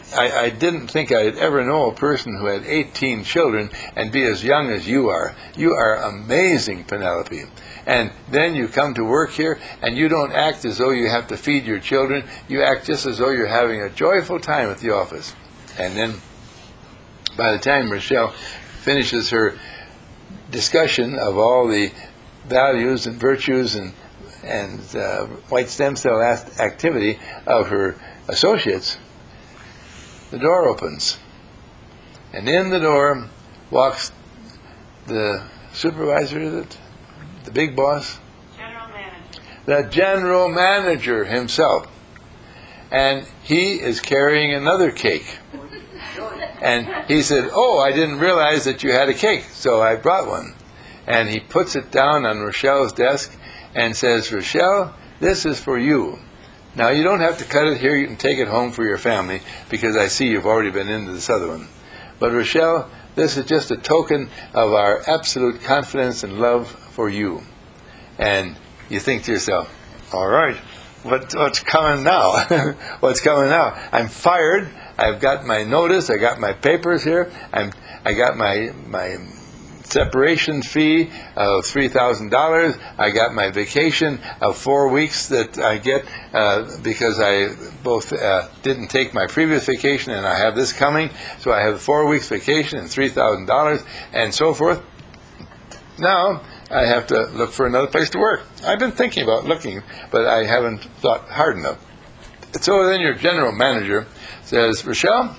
I, I didn't think I'd ever know a person who had eighteen children and be as young as you are. You are amazing, Penelope. And then you come to work here, and you don't act as though you have to feed your children. You act just as though you're having a joyful time at the office. And then, by the time Rochelle finishes her discussion of all the values and virtues and and uh, white stem cell activity of her associates, the door opens, and in the door walks the supervisor, is it? The big boss? General manager. The general manager himself. And he is carrying another cake. And he said, "Oh, I didn't realize that you had a cake, so I brought one." And he puts it down on Rochelle's desk and says, "Rochelle, this is for you. Now, you don't have to cut it here. You can take it home for your family, because I see you've already been into this other one. But Rochelle, this is just a token of our absolute confidence and love for you." And you think to yourself, all right, what, what's coming now? What's coming now? I'm fired. I've got my notice. I got my papers here. I'm, I got my my separation fee of three thousand dollars. I got my vacation of four weeks that I get uh, because I both uh, didn't take my previous vacation, and I have this coming. So I have four weeks vacation and three thousand dollars and so forth. Now I have to look for another place to work. I've been thinking about looking, but I haven't thought hard enough. So then your general manager says, "Rochelle,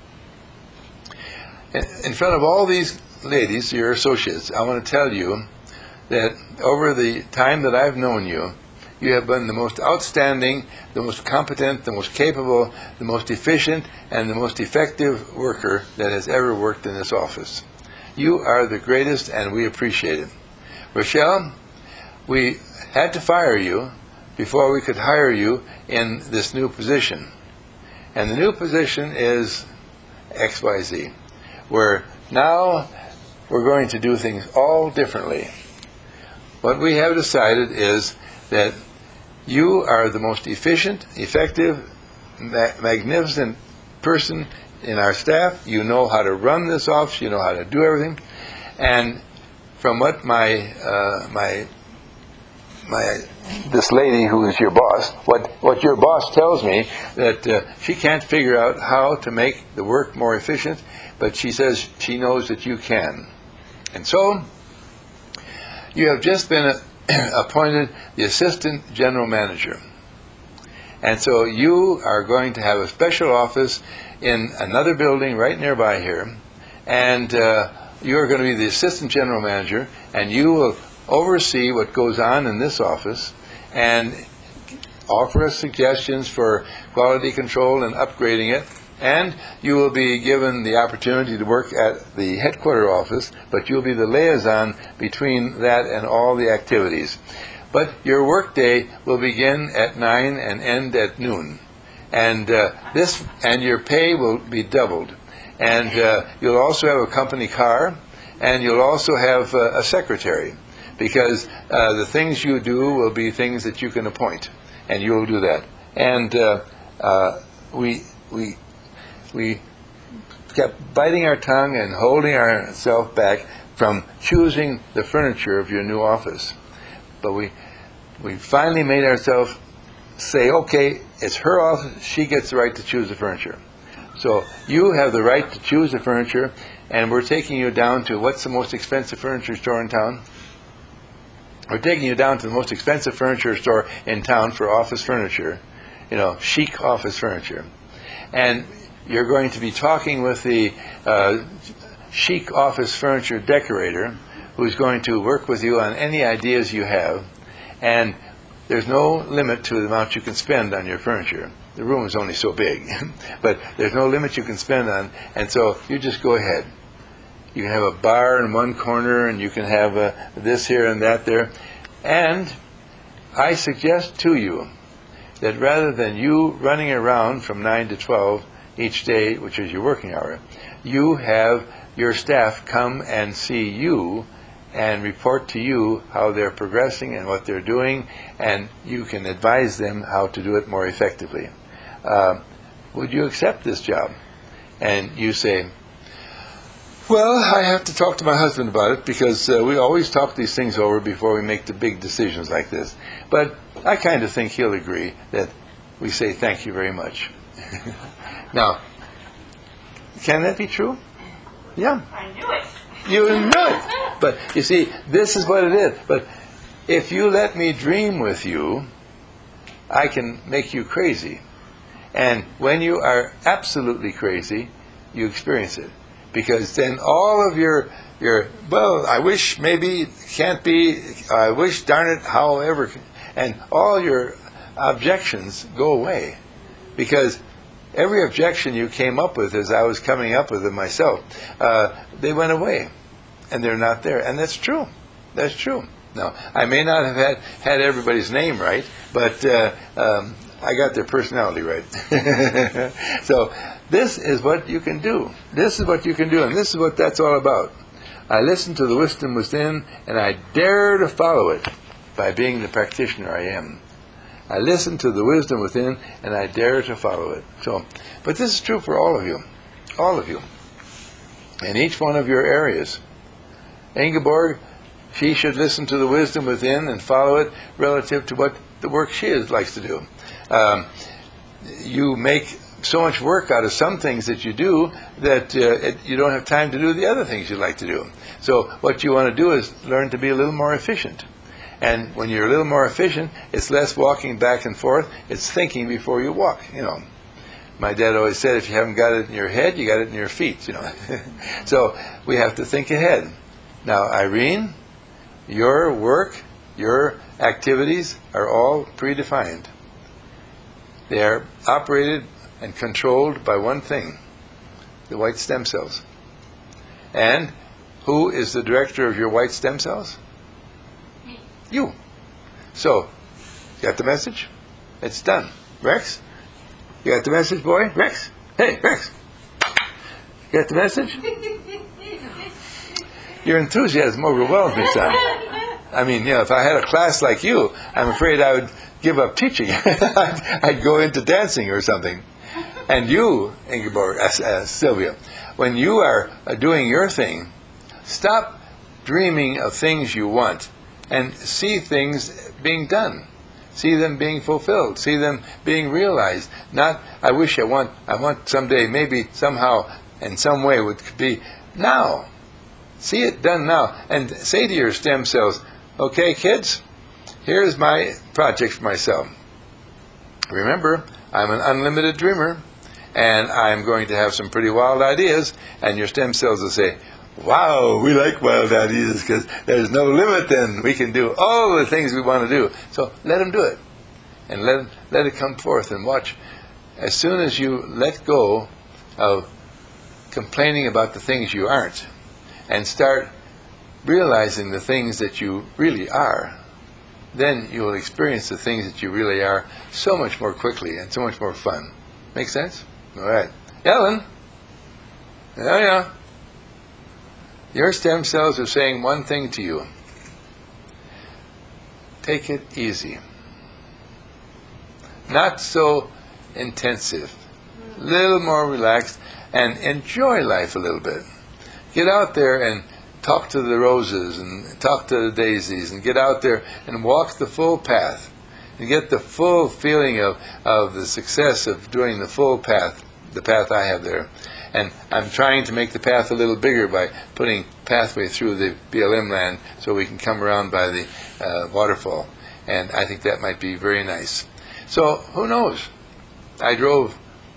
in front of all these ladies, your associates, I want to tell you that over the time that I've known you, you have been the most outstanding, the most competent, the most capable, the most efficient, and the most effective worker that has ever worked in this office. You are the greatest, and we appreciate it. Rochelle, we had to fire you before we could hire you in this new position. And the new position is X Y Z, where now we're going to do things all differently. What we have decided is that you are the most efficient, effective, ma- magnificent person in our staff. You know how to run this office. You know how to do everything. And from what my uh, my my this lady who is your boss, what what your boss tells me, that uh, she can't figure out how to make the work more efficient, but she says she knows that you can. And so you have just been uh, appointed the assistant general manager. And so you are going to have a special office in another building right nearby here, and uh, you are going to be the assistant general manager, and you will oversee what goes on in this office and offer us suggestions for quality control and upgrading it. And you will be given the opportunity to work at the headquarter office, but you'll be the liaison between that and all the activities. But your work day will begin at nine and end at noon. And uh, this and your pay will be doubled. And uh, you'll also have a company car, and you'll also have uh, a secretary, because uh, the things you do will be things that you can appoint, and you'll do that. And uh, uh, we we we kept biting our tongue and holding ourselves back from choosing the furniture of your new office. But we we finally made ourselves say, okay, it's her office, she gets the right to choose the furniture. So you have the right to choose the furniture, and we're taking you down to what's the most expensive furniture store in town? We're taking you down to the most expensive furniture store in town for office furniture, you know, chic office furniture. And you're going to be talking with the uh, chic office furniture decorator, who's going to work with you on any ideas you have. And there's no limit to the amount you can spend on your furniture. The room is only so big, but there's no limit you can spend on, and so you just go ahead. You can have a bar in one corner, and you can have uh, this here and that there. And I suggest to you that rather than you running around from nine to twelve each day, which is your working hour, you have your staff come and see you and report to you how they're progressing and what they're doing, and you can advise them how to do it more effectively. Uh, would you accept this job? And you say, well, I have to talk to my husband about it, because uh, we always talk these things over before we make the big decisions like this. But I kind of think he'll agree that we say thank you very much. Now, can that be true? Yeah. I knew it. You know it. But you see, this is what it is. But if you let me dream with you, I can make you crazy. And when you are absolutely crazy, you experience it. Because then all of your, your well, I wish, maybe, can't be, I wish, darn it, however, and all your objections go away. Because every objection you came up with as I was coming up with them myself, uh, they went away. And they're not there. And that's true. That's true. Now, I may not have had, had everybody's name right, but uh, um, I got their personality right. So this is what you can do. This is what you can do, and this is what that's all about. I listen to the wisdom within, and I dare to follow it by being the practitioner I am. I listen to the wisdom within, and I dare to follow it. So, but this is true for all of you. All of you. In each one of your areas. Ingeborg, she should listen to the wisdom within and follow it relative to what the work she is, likes to do. Um, you make so much work out of some things that you do that uh, it, you don't have time to do the other things you like to do. So what you want to do is learn to be a little more efficient. And when you're a little more efficient, it's less walking back and forth. It's thinking before you walk, you know. My dad always said, if you haven't got it in your head, you got it in your feet, you know. So we have to think ahead. Now, Irene, your work, your activities are all predefined. They are operated and controlled by one thing, the white stem cells. And who is the director of your white stem cells? Me. You. So, you got the message? It's done. Rex? You got the message, boy? Rex? Hey, Rex! You got the message? Your enthusiasm overwhelms me, son. I mean, you know, if I had a class like you, I'm afraid I would give up teaching. I'd, I'd go into dancing or something. And you, Ingeborg, uh, uh, Sylvia, when you are uh, doing your thing, stop dreaming of things you want and see things being done. See them being fulfilled. See them being realized. Not, I wish I want, I want someday, maybe somehow, in some way, would be now. See it done now. And say to your stem cells, okay, kids, here's my project for myself. Remember, I'm an unlimited dreamer, and I'm going to have some pretty wild ideas, and your stem cells will say, wow, we like wild ideas because there's no limit then. We can do all the things we want to do. So let them do it. And let, let it come forth and watch. As soon as you let go of complaining about the things you aren't and start realizing the things that you really are, then you will experience the things that you really are so much more quickly and so much more fun. Make sense? All right. Ellen? Yeah, yeah. Your stem cells are saying one thing to you. Take it easy. Not so intensive. A little more relaxed and enjoy life a little bit. Get out there and talk to the roses and talk to the daisies and get out there and walk the full path and get the full feeling of, of the success of doing the full path, the path I have there. And I'm trying to make the path a little bigger by putting pathway through the B L M land so we can come around by the uh, waterfall. And I think that might be very nice. So, who knows? I drove,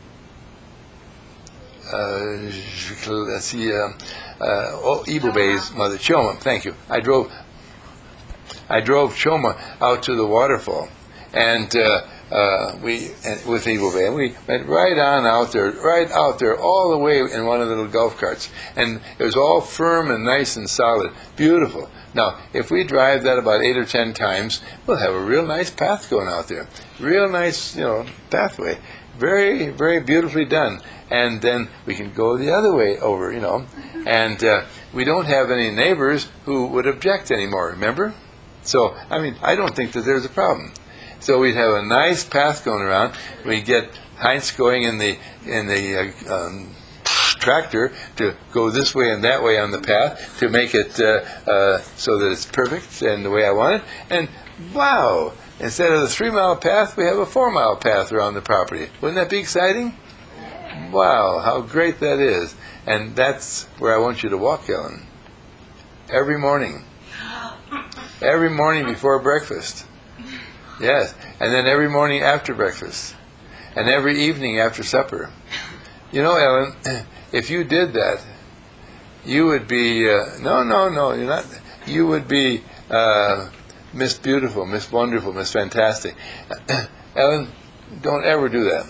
uh, let's see, uh, uh, oh, Ibube's mother, Choma, thank you. I drove, I drove Choma out to the waterfall. And uh, uh, we, and with Ibube, and we went right on out there, right out there, all the way in one of the little golf carts. And it was all firm and nice and solid, beautiful. Now, if we drive that about eight or ten times, we'll have a real nice path going out there. Real nice, you know, pathway. Very, very beautifully done. And then we can go the other way over, you know. And uh, we don't have any neighbors who would object anymore, remember? So, I mean, I don't think that there's a problem. So we'd have a nice path going around. We'd get Heinz going in the in the uh, um, tractor to go this way and that way on the path to make it uh, uh, so that it's perfect and the way I want it. And wow, instead of the three-mile path, we have a four-mile path around the property. Wouldn't that be exciting? Wow, how great that is. And that's where I want you to walk, Ellen. Every morning. Every morning before breakfast. Yes. And then every morning after breakfast. And every evening after supper. You know, Ellen, if you did that, you would be, uh, no, no, no, you're not, you would be uh, Miss Beautiful, Miss Wonderful, Miss Fantastic. Ellen, don't ever do that.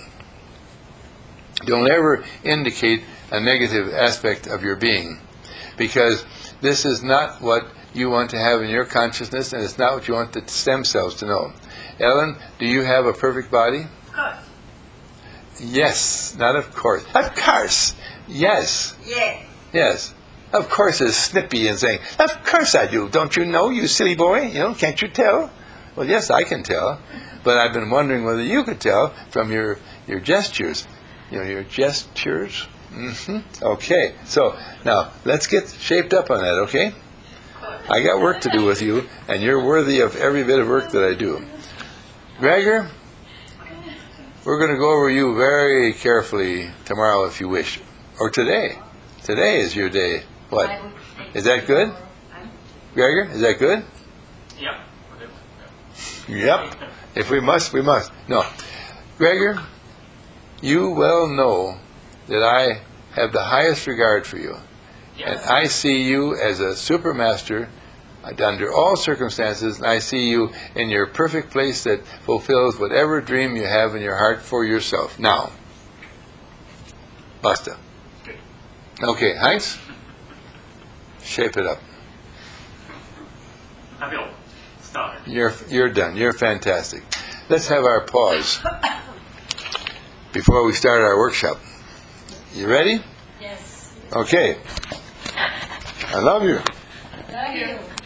Don't ever indicate a negative aspect of your being, because this is not what you want to have in your consciousness, and it's not what you want the stem cells to know. Ellen, do you have a perfect body? Of course. Yes, not of course. Of course. Yes. Yes. Yes. Of course is snippy and saying, of course I do. Don't you know, you silly boy? You know, can't you tell? Well, yes, I can tell. But I've been wondering whether you could tell from your, your gestures. You know, your gestures. Mm-hmm. Okay. So, now, let's get shaped up on that, okay? I got work to do with you, and you're worthy of every bit of work that I do. Gregor, we're going to go over you very carefully tomorrow if you wish. Or today. Today is your day. What? Is that good? Gregor, is that good? Yeah. Yep. If we must, we must. No. Gregor, you well know that I have the highest regard for you. And I see you as a supermaster under all circumstances, and I see you in your perfect place that fulfills whatever dream you have in your heart for yourself. Now, basta. Okay, Heinz, shape it up. I will start. You're you're done. You're fantastic. Let's have our pause before we start our workshop. You ready? Yes. Okay. I love you. Love you.